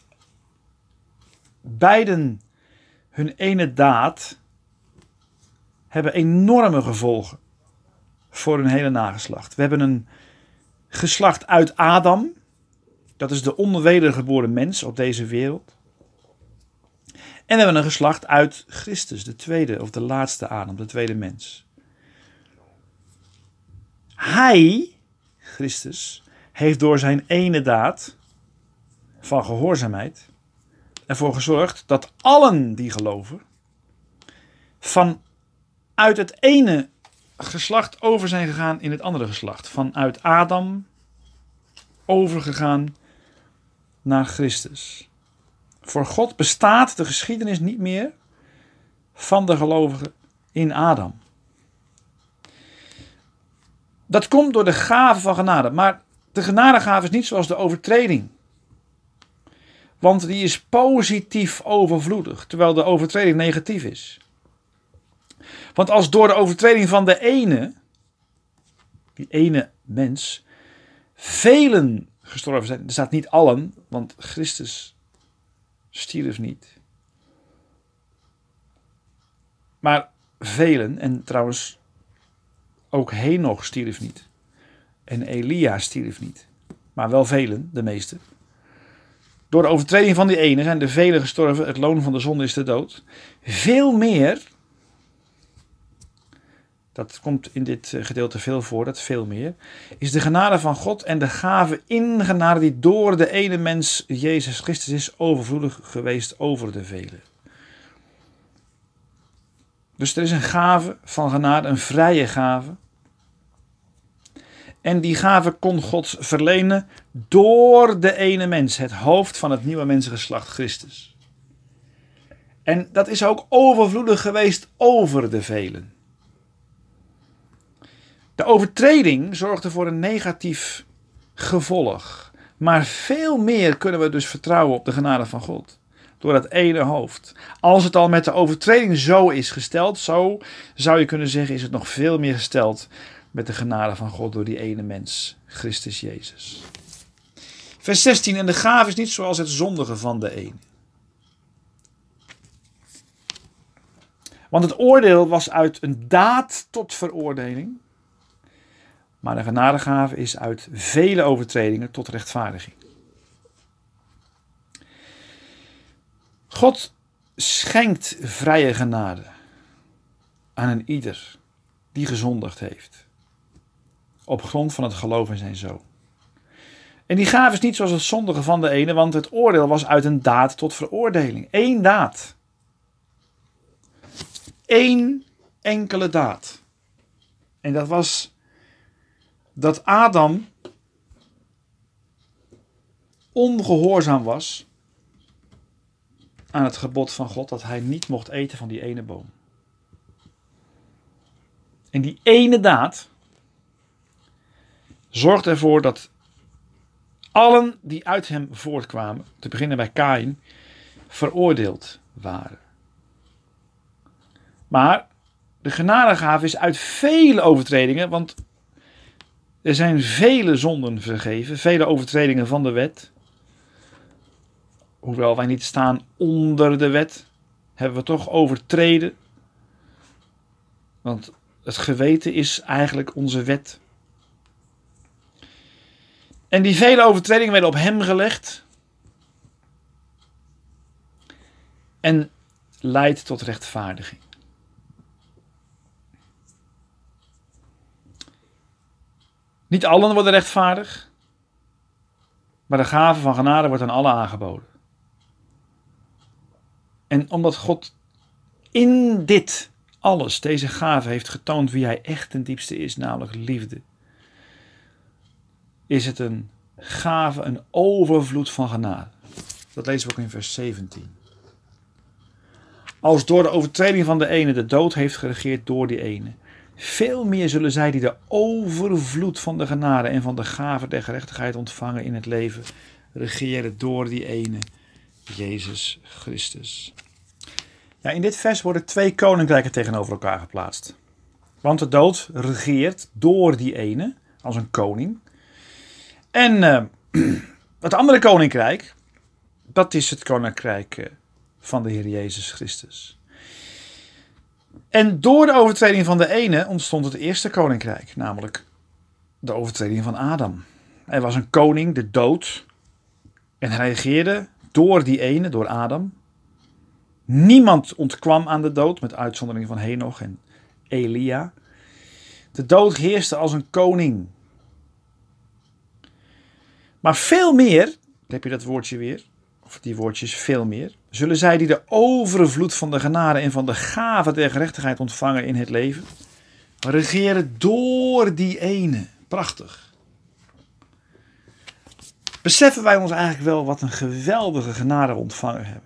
S1: beiden hun ene daad hebben enorme gevolgen voor hun hele nageslacht. We hebben een geslacht uit Adam. Dat is de onwedergeboren mens op deze wereld. En we hebben een geslacht uit Christus, de tweede of de laatste Adam, de tweede mens. Hij, Christus, heeft door zijn ene daad van gehoorzaamheid ervoor gezorgd dat allen die geloven vanuit het ene geslacht over zijn gegaan in het andere geslacht. Vanuit Adam overgegaan naar Christus. Voor God bestaat de geschiedenis niet meer van de gelovigen in Adam. Dat komt door de gave van genade. Maar de genadegave is niet zoals de overtreding. Want die is positief overvloedig, terwijl de overtreding negatief is. Want als door de overtreding van de ene, die ene mens, velen gestorven zijn. Er staat niet allen, want Christus stierf niet. Maar velen, en trouwens ook Henoch stierf niet. En Elia stierf niet. Maar wel velen, de meeste. Door de overtreding van die ene zijn de velen gestorven. Het loon van de zonde is de dood. Veel meer, dat komt in dit gedeelte veel voor, dat veel meer, is de genade van God en de gave in genade die door de ene mens, Jezus Christus, is overvloedig geweest over de velen. Dus er is een gave van genade, een vrije gave. En die gave kon God verlenen door de ene mens, het hoofd van het nieuwe mensengeslacht, Christus. En dat is ook overvloedig geweest over de velen. De overtreding zorgde voor een negatief gevolg. Maar veel meer kunnen we dus vertrouwen op de genade van God. Door dat ene hoofd. Als het al met de overtreding zo is gesteld, zo zou je kunnen zeggen, is het nog veel meer gesteld met de genade van God door die ene mens, Christus Jezus. Vers zestien. En de gave is niet zoals het zondige van de een. Want het oordeel was uit een daad tot veroordeling. Maar de genadegave is uit vele overtredingen tot rechtvaardiging. God schenkt vrije genade aan een ieder die gezondigd heeft. Op grond van het geloof in zijn zoon. En die gave is niet zoals het zondige van de ene, want het oordeel was uit een daad tot veroordeling. Eén daad. Eén enkele daad. En dat was dat Adam ongehoorzaam was aan het gebod van God dat hij niet mocht eten van die ene boom. En die ene daad zorgt ervoor dat allen die uit hem voortkwamen, te beginnen bij Kaïn, veroordeeld waren. Maar de genadegave is uit vele overtredingen, want er zijn vele zonden vergeven, vele overtredingen van de wet. Hoewel wij niet staan onder de wet, hebben we toch overtreden. Want het geweten is eigenlijk onze wet. En die vele overtredingen werden op hem gelegd. En leidt tot rechtvaardiging. Niet allen worden rechtvaardig. Maar de gave van genade wordt aan allen aangeboden. En omdat God in dit alles, deze gave, heeft getoond wie hij echt ten diepste is, namelijk liefde, is het een gave, een overvloed van genade. Dat lezen we ook in vers zeventien. Als door de overtreding van de ene de dood heeft geregeerd door die ene, veel meer zullen zij die de overvloed van de genade en van de gave der gerechtigheid ontvangen in het leven, regeren door die ene, Jezus Christus. Ja, in dit vers worden twee koninkrijken tegenover elkaar geplaatst. Want de dood regeert door die ene, als een koning. En uh, het andere koninkrijk, dat is het koninkrijk uh, van de Heer Jezus Christus. En door de overtreding van de ene ontstond het eerste koninkrijk, namelijk de overtreding van Adam. Hij was een koning, de dood, en hij regeerde door die ene, door Adam. Niemand ontkwam aan de dood, met uitzondering van Henoch en Elia. De dood heerste als een koning. Maar veel meer, dan heb je dat woordje weer, of die woordjes veel meer, zullen zij die de overvloed van de genade en van de gave der gerechtigheid ontvangen in het leven, regeren door die ene. Prachtig. Beseffen wij ons eigenlijk wel wat een geweldige genade we ontvangen hebben?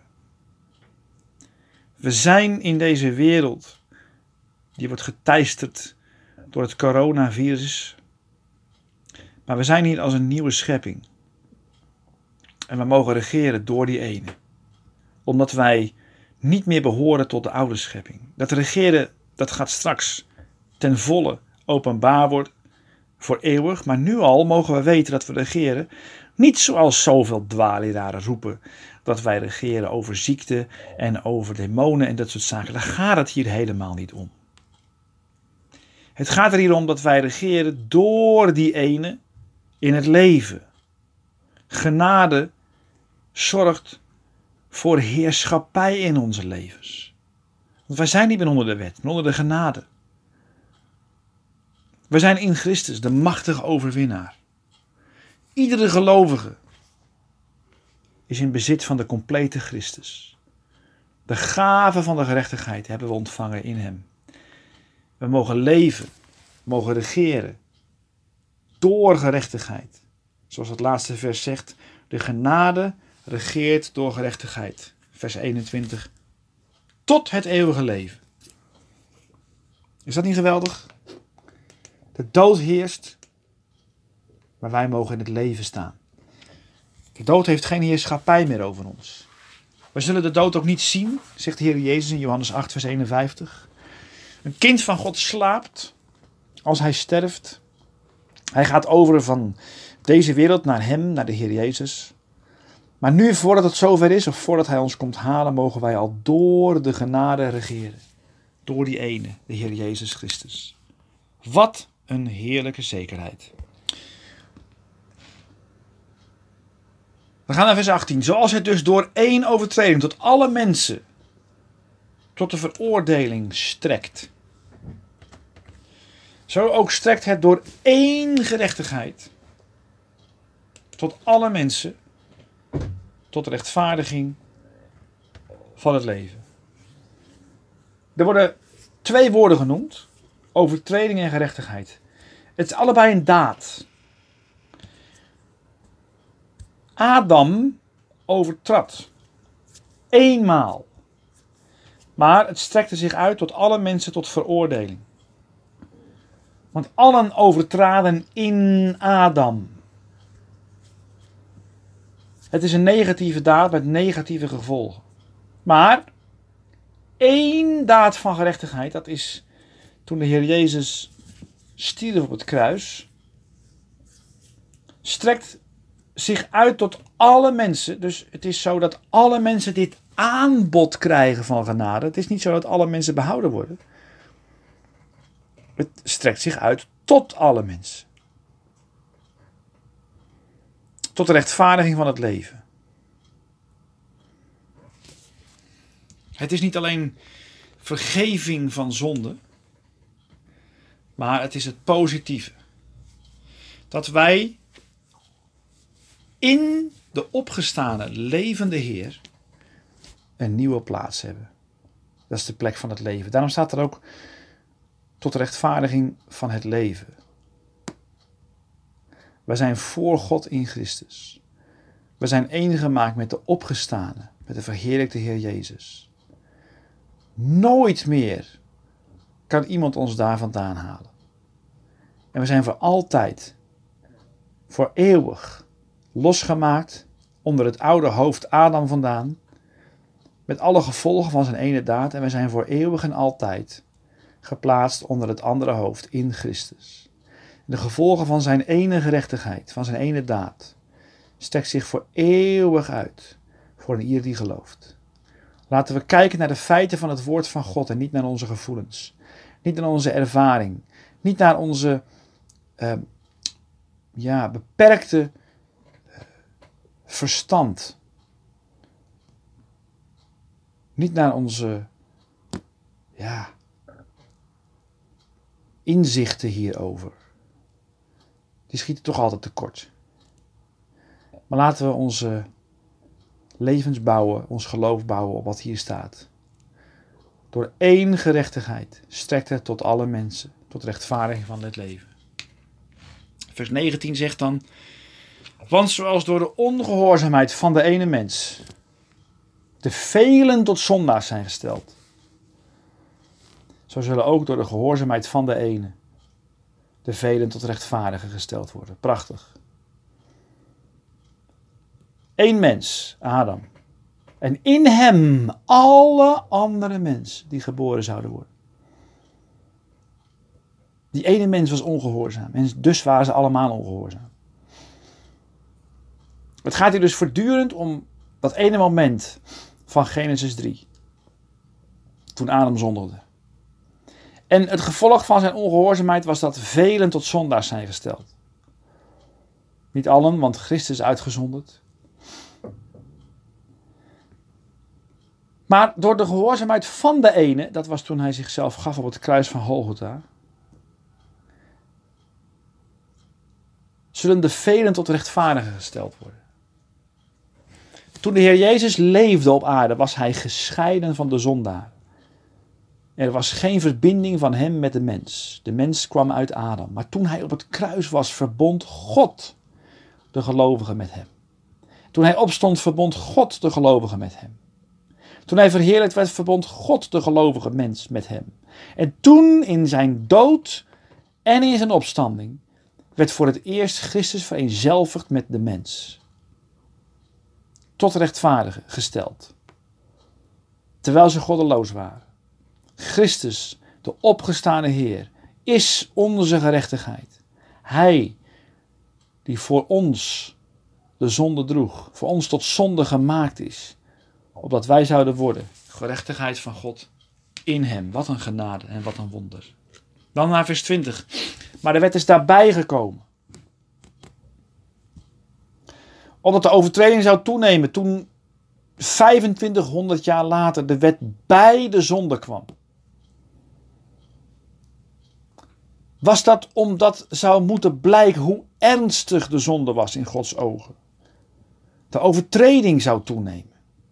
S1: We zijn in deze wereld, die wordt geteisterd door het coronavirus. Maar we zijn hier als een nieuwe schepping. En we mogen regeren door die ene. Omdat wij niet meer behoren tot de oude schepping. Dat regeren, dat gaat straks ten volle openbaar worden. Voor eeuwig. Maar nu al mogen we weten dat we regeren. Niet zoals zoveel dwaaleraren roepen. Dat wij regeren over ziekte en over demonen en dat soort zaken. Daar gaat het hier helemaal niet om. Het gaat er hier om dat wij regeren door die ene in het leven. Genade zorgt voor heerschappij in onze levens. Want wij zijn niet meer onder de wet, maar onder de genade. We zijn in Christus, de machtige overwinnaar. Iedere gelovige is in bezit van de complete Christus. De gave van de gerechtigheid hebben we ontvangen in hem. We mogen leven, mogen regeren door gerechtigheid. Zoals het laatste vers zegt, de genade regeert door gerechtigheid. Vers eenentwintig. Tot het eeuwige leven. Is dat niet geweldig? De dood heerst, maar wij mogen in het leven staan. De dood heeft geen heerschappij meer over ons. We zullen de dood ook niet zien, zegt de Heer Jezus in Johannes acht, vers eenenvijftig. Een kind van God slaapt als hij sterft. Hij gaat over van deze wereld naar hem, naar de Heer Jezus. Maar nu, voordat het zover is, of voordat hij ons komt halen, mogen wij al door de genade regeren. Door die ene, de Heer Jezus Christus. Wat een heerlijke zekerheid. We gaan naar vers achttien. Zoals het dus door één overtreding tot alle mensen tot de veroordeling strekt. Zo ook strekt het door één gerechtigheid tot alle mensen tot de rechtvaardiging van het leven. Er worden twee woorden genoemd. Overtreding en gerechtigheid. Het is allebei een daad. Adam overtrad. Eenmaal. Maar het strekte zich uit tot alle mensen tot veroordeling. Want allen overtraden in Adam. Het is een negatieve daad met negatieve gevolgen. Maar één daad van gerechtigheid, dat is toen de Heer Jezus stierf op het kruis, strekt zich uit tot alle mensen. Dus het is zo dat alle mensen dit aanbod krijgen van genade. Het is niet zo dat alle mensen behouden worden. Het strekt zich uit tot alle mensen. Tot de rechtvaardiging van het leven. Het is niet alleen vergeving van zonde, maar het is het positieve. Dat wij in de opgestane levende Heer een nieuwe plaats hebben. Dat is de plek van het leven. Daarom staat er ook tot rechtvaardiging van het leven. Wij zijn voor God in Christus. We zijn één gemaakt met de opgestane, met de verheerlijkte Heer Jezus. Nooit meer kan iemand ons daar vandaan halen. En we zijn voor altijd, voor eeuwig, losgemaakt onder het oude hoofd Adam vandaan, met alle gevolgen van zijn ene daad. En we zijn voor eeuwig en altijd geplaatst onder het andere hoofd in Christus. De gevolgen van zijn ene gerechtigheid, van zijn ene daad, strekt zich voor eeuwig uit voor een ieder die gelooft. Laten we kijken naar de feiten van het woord van God en niet naar onze gevoelens. Niet naar onze ervaring. Niet naar onze uh, ja, beperkte uh, verstand. Niet naar onze ja, inzichten hierover. Die schieten toch altijd tekort. Maar laten we onze levens bouwen, ons geloof bouwen op wat hier staat. Door één gerechtigheid strekt het tot alle mensen, tot rechtvaardiging van het leven. Vers negentien zegt dan: want zoals door de ongehoorzaamheid van de ene mens de velen tot zondaars zijn gesteld, zo zullen ook door de gehoorzaamheid van de ene de velen tot rechtvaardigen gesteld worden. Prachtig. Eén mens, Adam. En in hem alle andere mensen die geboren zouden worden. Die ene mens was ongehoorzaam. En dus waren ze allemaal ongehoorzaam. Het gaat hier dus voortdurend om dat ene moment van Genesis drie. Toen Adam zondigde. En het gevolg van zijn ongehoorzaamheid was dat velen tot zondaars zijn gesteld. Niet allen, want Christus is uitgezonderd. Maar door de gehoorzaamheid van de ene, dat was toen hij zichzelf gaf op het kruis van Golgotha, zullen de velen tot rechtvaardigen gesteld worden. Toen de Heer Jezus leefde op aarde, was hij gescheiden van de zondaar. Er was geen verbinding van hem met de mens. De mens kwam uit Adam. Maar toen hij op het kruis was, verbond God de gelovigen met hem. Toen hij opstond, verbond God de gelovigen met hem. Toen hij verheerlijkt werd, verbond God de gelovige mens met hem. En toen in zijn dood en in zijn opstanding werd voor het eerst Christus vereenzelvigd met de mens. Tot rechtvaardigen gesteld. Terwijl ze goddeloos waren. Christus, de opgestane Heer, is onze gerechtigheid. Hij die voor ons de zonde droeg, voor ons tot zonde gemaakt is, opdat wij zouden worden gerechtigheid van God in hem. Wat een genade en wat een wonder. Dan naar vers twintig. Maar de wet is daarbij gekomen. Omdat de overtreding zou toenemen toen vijfentwintighonderd jaar later de wet bij de zonde kwam. Was dat omdat zou moeten blijken hoe ernstig de zonde was in Gods ogen. De overtreding zou toenemen.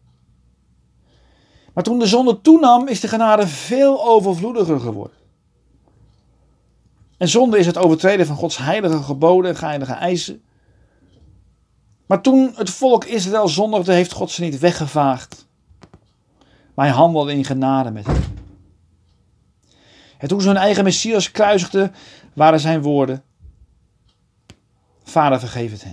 S1: Maar toen de zonde toenam, is de genade veel overvloediger geworden. En zonde is het overtreden van Gods heilige geboden en heilige eisen. Maar toen het volk Israël zondigde, heeft God ze niet weggevaagd. Maar hij handelde in genade met hen. En toen ze hun eigen Messias kruisigden, waren zijn woorden: Vader, vergeef het hen.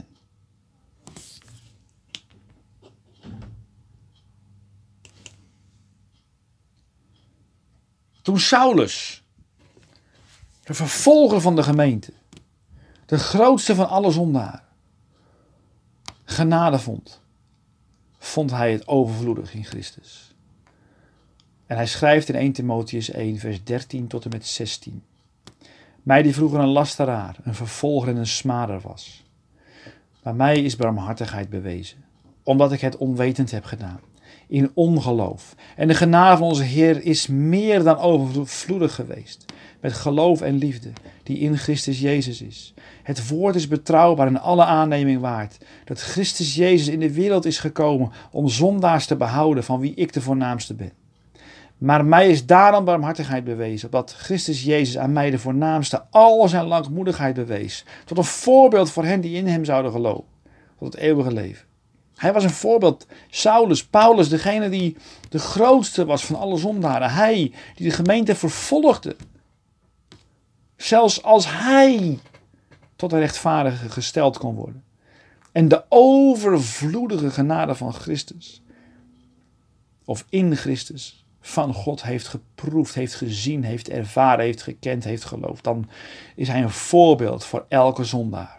S1: Toen Saulus, de vervolger van de gemeente, de grootste van alle zondaren, genade vond, vond hij het overvloedig in Christus. En hij schrijft in eerste Timotheüs één, vers dertien tot en met zestien. Mij die vroeger een lasteraar, een vervolger en een smader was. Maar mij is barmhartigheid bewezen, omdat ik het onwetend heb gedaan, in ongeloof. En de genade van onze Heer is meer dan overvloedig geweest, met geloof en liefde, die in Christus Jezus is. Het woord is betrouwbaar en alle aanneming waard, dat Christus Jezus in de wereld is gekomen om zondaars te behouden, van wie ik de voornaamste ben. Maar mij is daarom barmhartigheid bewezen, opdat Christus Jezus aan mij de voornaamste al zijn langmoedigheid bewees, tot een voorbeeld voor hen die in hem zouden geloven, tot het eeuwige leven. Hij was een voorbeeld, Saulus, Paulus, degene die de grootste was van alle zondaren. Hij die de gemeente vervolgde. Zelfs als hij tot een rechtvaardige gesteld kon worden. En de overvloedige genade van Christus, of in Christus, van God heeft geproefd, heeft gezien, heeft ervaren, heeft gekend, heeft geloofd. Dan is hij een voorbeeld voor elke zondaar.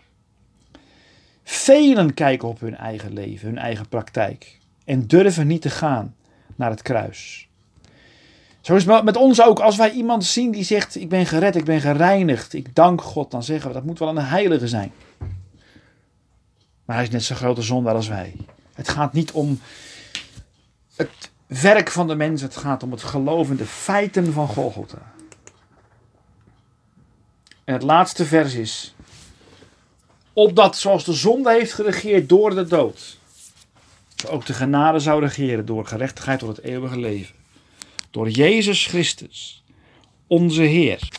S1: Velen kijken op hun eigen leven, hun eigen praktijk. En durven niet te gaan naar het kruis. Zo is het met ons ook. Als wij iemand zien die zegt: ik ben gered, ik ben gereinigd, ik dank God. Dan zeggen we: dat moet wel een heilige zijn. Maar hij is net zo'n grote zondaar als wij. Het gaat niet om het werk van de mens. Het gaat om het geloof in de feiten van Golgotha. En het laatste vers is: opdat zoals de zonde heeft geregeerd door de dood, zo ook de genade zou regeren door gerechtigheid tot het eeuwige leven. Door Jezus Christus, onze Heer.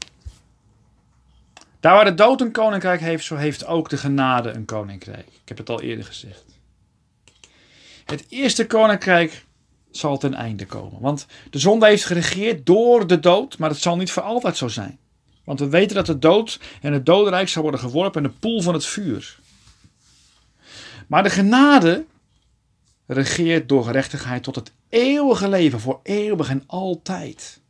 S1: Daar waar de dood een koninkrijk heeft, zo heeft ook de genade een koninkrijk. Ik heb het al eerder gezegd. Het eerste koninkrijk zal ten einde komen. Want de zonde heeft geregeerd door de dood, maar het zal niet voor altijd zo zijn. Want we weten dat de dood en het dodenrijk zal worden geworpen in de poel van het vuur. Maar de genade regeert door gerechtigheid tot het eeuwige leven, voor eeuwig en altijd.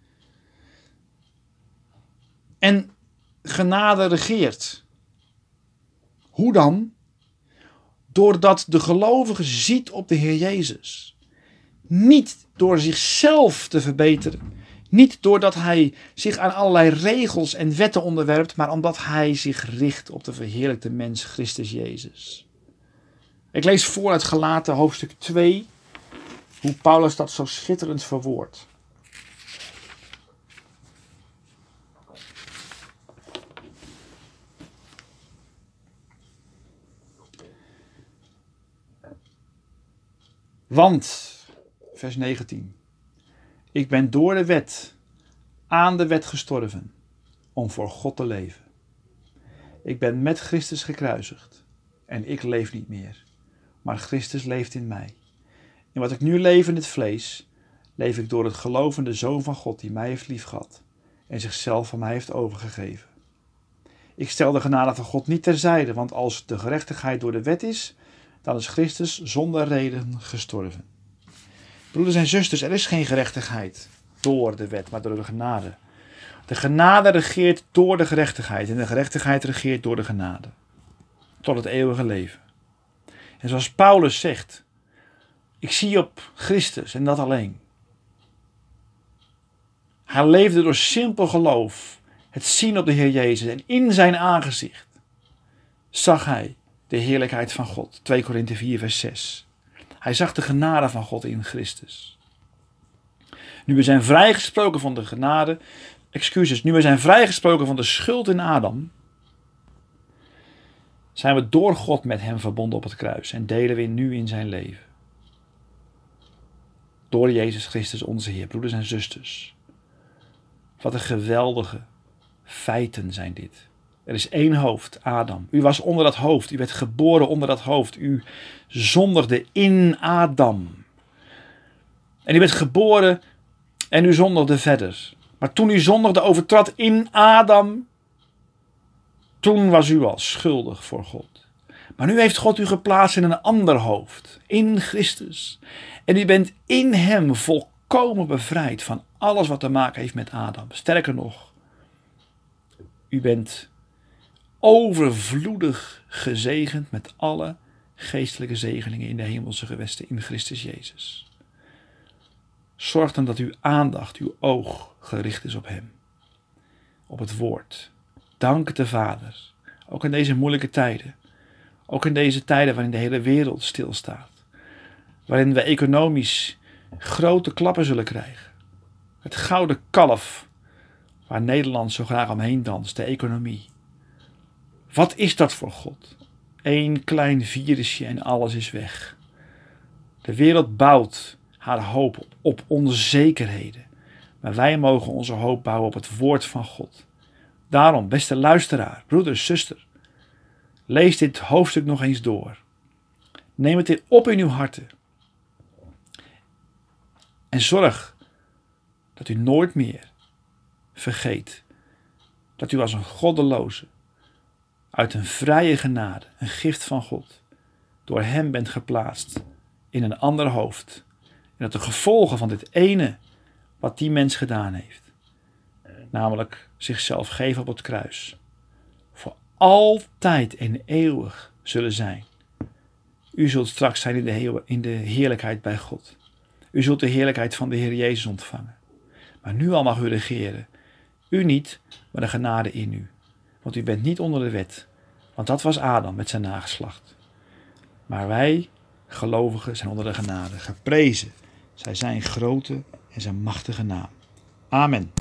S1: En genade regeert. Hoe dan? Doordat de gelovige ziet op de Heer Jezus. Niet door zichzelf te verbeteren. Niet doordat hij zich aan allerlei regels en wetten onderwerpt, maar omdat hij zich richt op de verheerlijkte mens Christus Jezus. Ik lees voor uit Galaten hoofdstuk twee, hoe Paulus dat zo schitterend verwoordt. Want, vers negentien, ik ben door de wet aan de wet gestorven om voor God te leven. Ik ben met Christus gekruisigd en ik leef niet meer, maar Christus leeft in mij. En wat ik nu leef in het vlees, leef ik door het geloof in de Zoon van God die mij heeft liefgehad en zichzelf voor mij heeft overgegeven. Ik stel de genade van God niet terzijde, want als de gerechtigheid door de wet is, dan is Christus zonder reden gestorven. Broeders en zusters, er is geen gerechtigheid door de wet, maar door de genade. De genade regeert door de gerechtigheid en de gerechtigheid regeert door de genade. Tot het eeuwige leven. En zoals Paulus zegt, ik zie op Christus en dat alleen. Hij leefde door simpel geloof, het zien op de Heer Jezus en in zijn aangezicht zag hij de heerlijkheid van God. twee Korinthe vier vers zes. Hij zag de genade van God in Christus. Nu we zijn vrijgesproken van de genade, excuses, nu we zijn vrijgesproken van de schuld in Adam, zijn we door God met hem verbonden op het kruis en delen we nu in zijn leven. Door Jezus Christus onze Heer, broeders en zusters. Wat een geweldige, Feiten zijn dit. Er is één hoofd, Adam. U was onder dat hoofd. U werd geboren onder dat hoofd. U zondigde in Adam. En u werd geboren en u zondigde verder. Maar toen u zondigde, overtrad in Adam, toen was u al schuldig voor God. Maar nu heeft God u geplaatst in een ander hoofd, in Christus. En u bent in hem volkomen bevrijd van alles wat te maken heeft met Adam. Sterker nog, u bent overvloedig gezegend met alle geestelijke zegeningen in de hemelse gewesten in Christus Jezus. Zorg dan dat uw aandacht, uw oog gericht is op hem. Op het woord. Dank de Vader. Ook in deze moeilijke tijden. Ook in deze tijden waarin de hele wereld stilstaat. Waarin we economisch grote klappen zullen krijgen. Het gouden kalf waar Nederland zo graag omheen danst, de economie. Wat is dat voor God? Eén klein virusje en alles is weg. De wereld bouwt haar hoop op, op onzekerheden. Maar wij mogen onze hoop bouwen op het woord van God. Daarom, beste luisteraar, broeder, zuster, lees dit hoofdstuk nog eens door. Neem het weer op in uw harten. En zorg dat u nooit meer vergeet dat u als een goddeloze, uit een vrije genade, een gift van God, door hem bent geplaatst in een ander hoofd. En dat de gevolgen van dit ene wat die mens gedaan heeft, namelijk zichzelf geven op het kruis, voor altijd en eeuwig zullen zijn. U zult straks zijn in de, heel, in de heerlijkheid bij God. U zult de heerlijkheid van de Heer Jezus ontvangen. Maar nu al mag u regeren. U niet, maar de genade in u. Want u bent niet onder de wet. Want dat was Adam met zijn nageslacht. Maar wij, gelovigen, zijn onder de genade. Geprezen zij zijn grote en zijn machtige naam. Amen.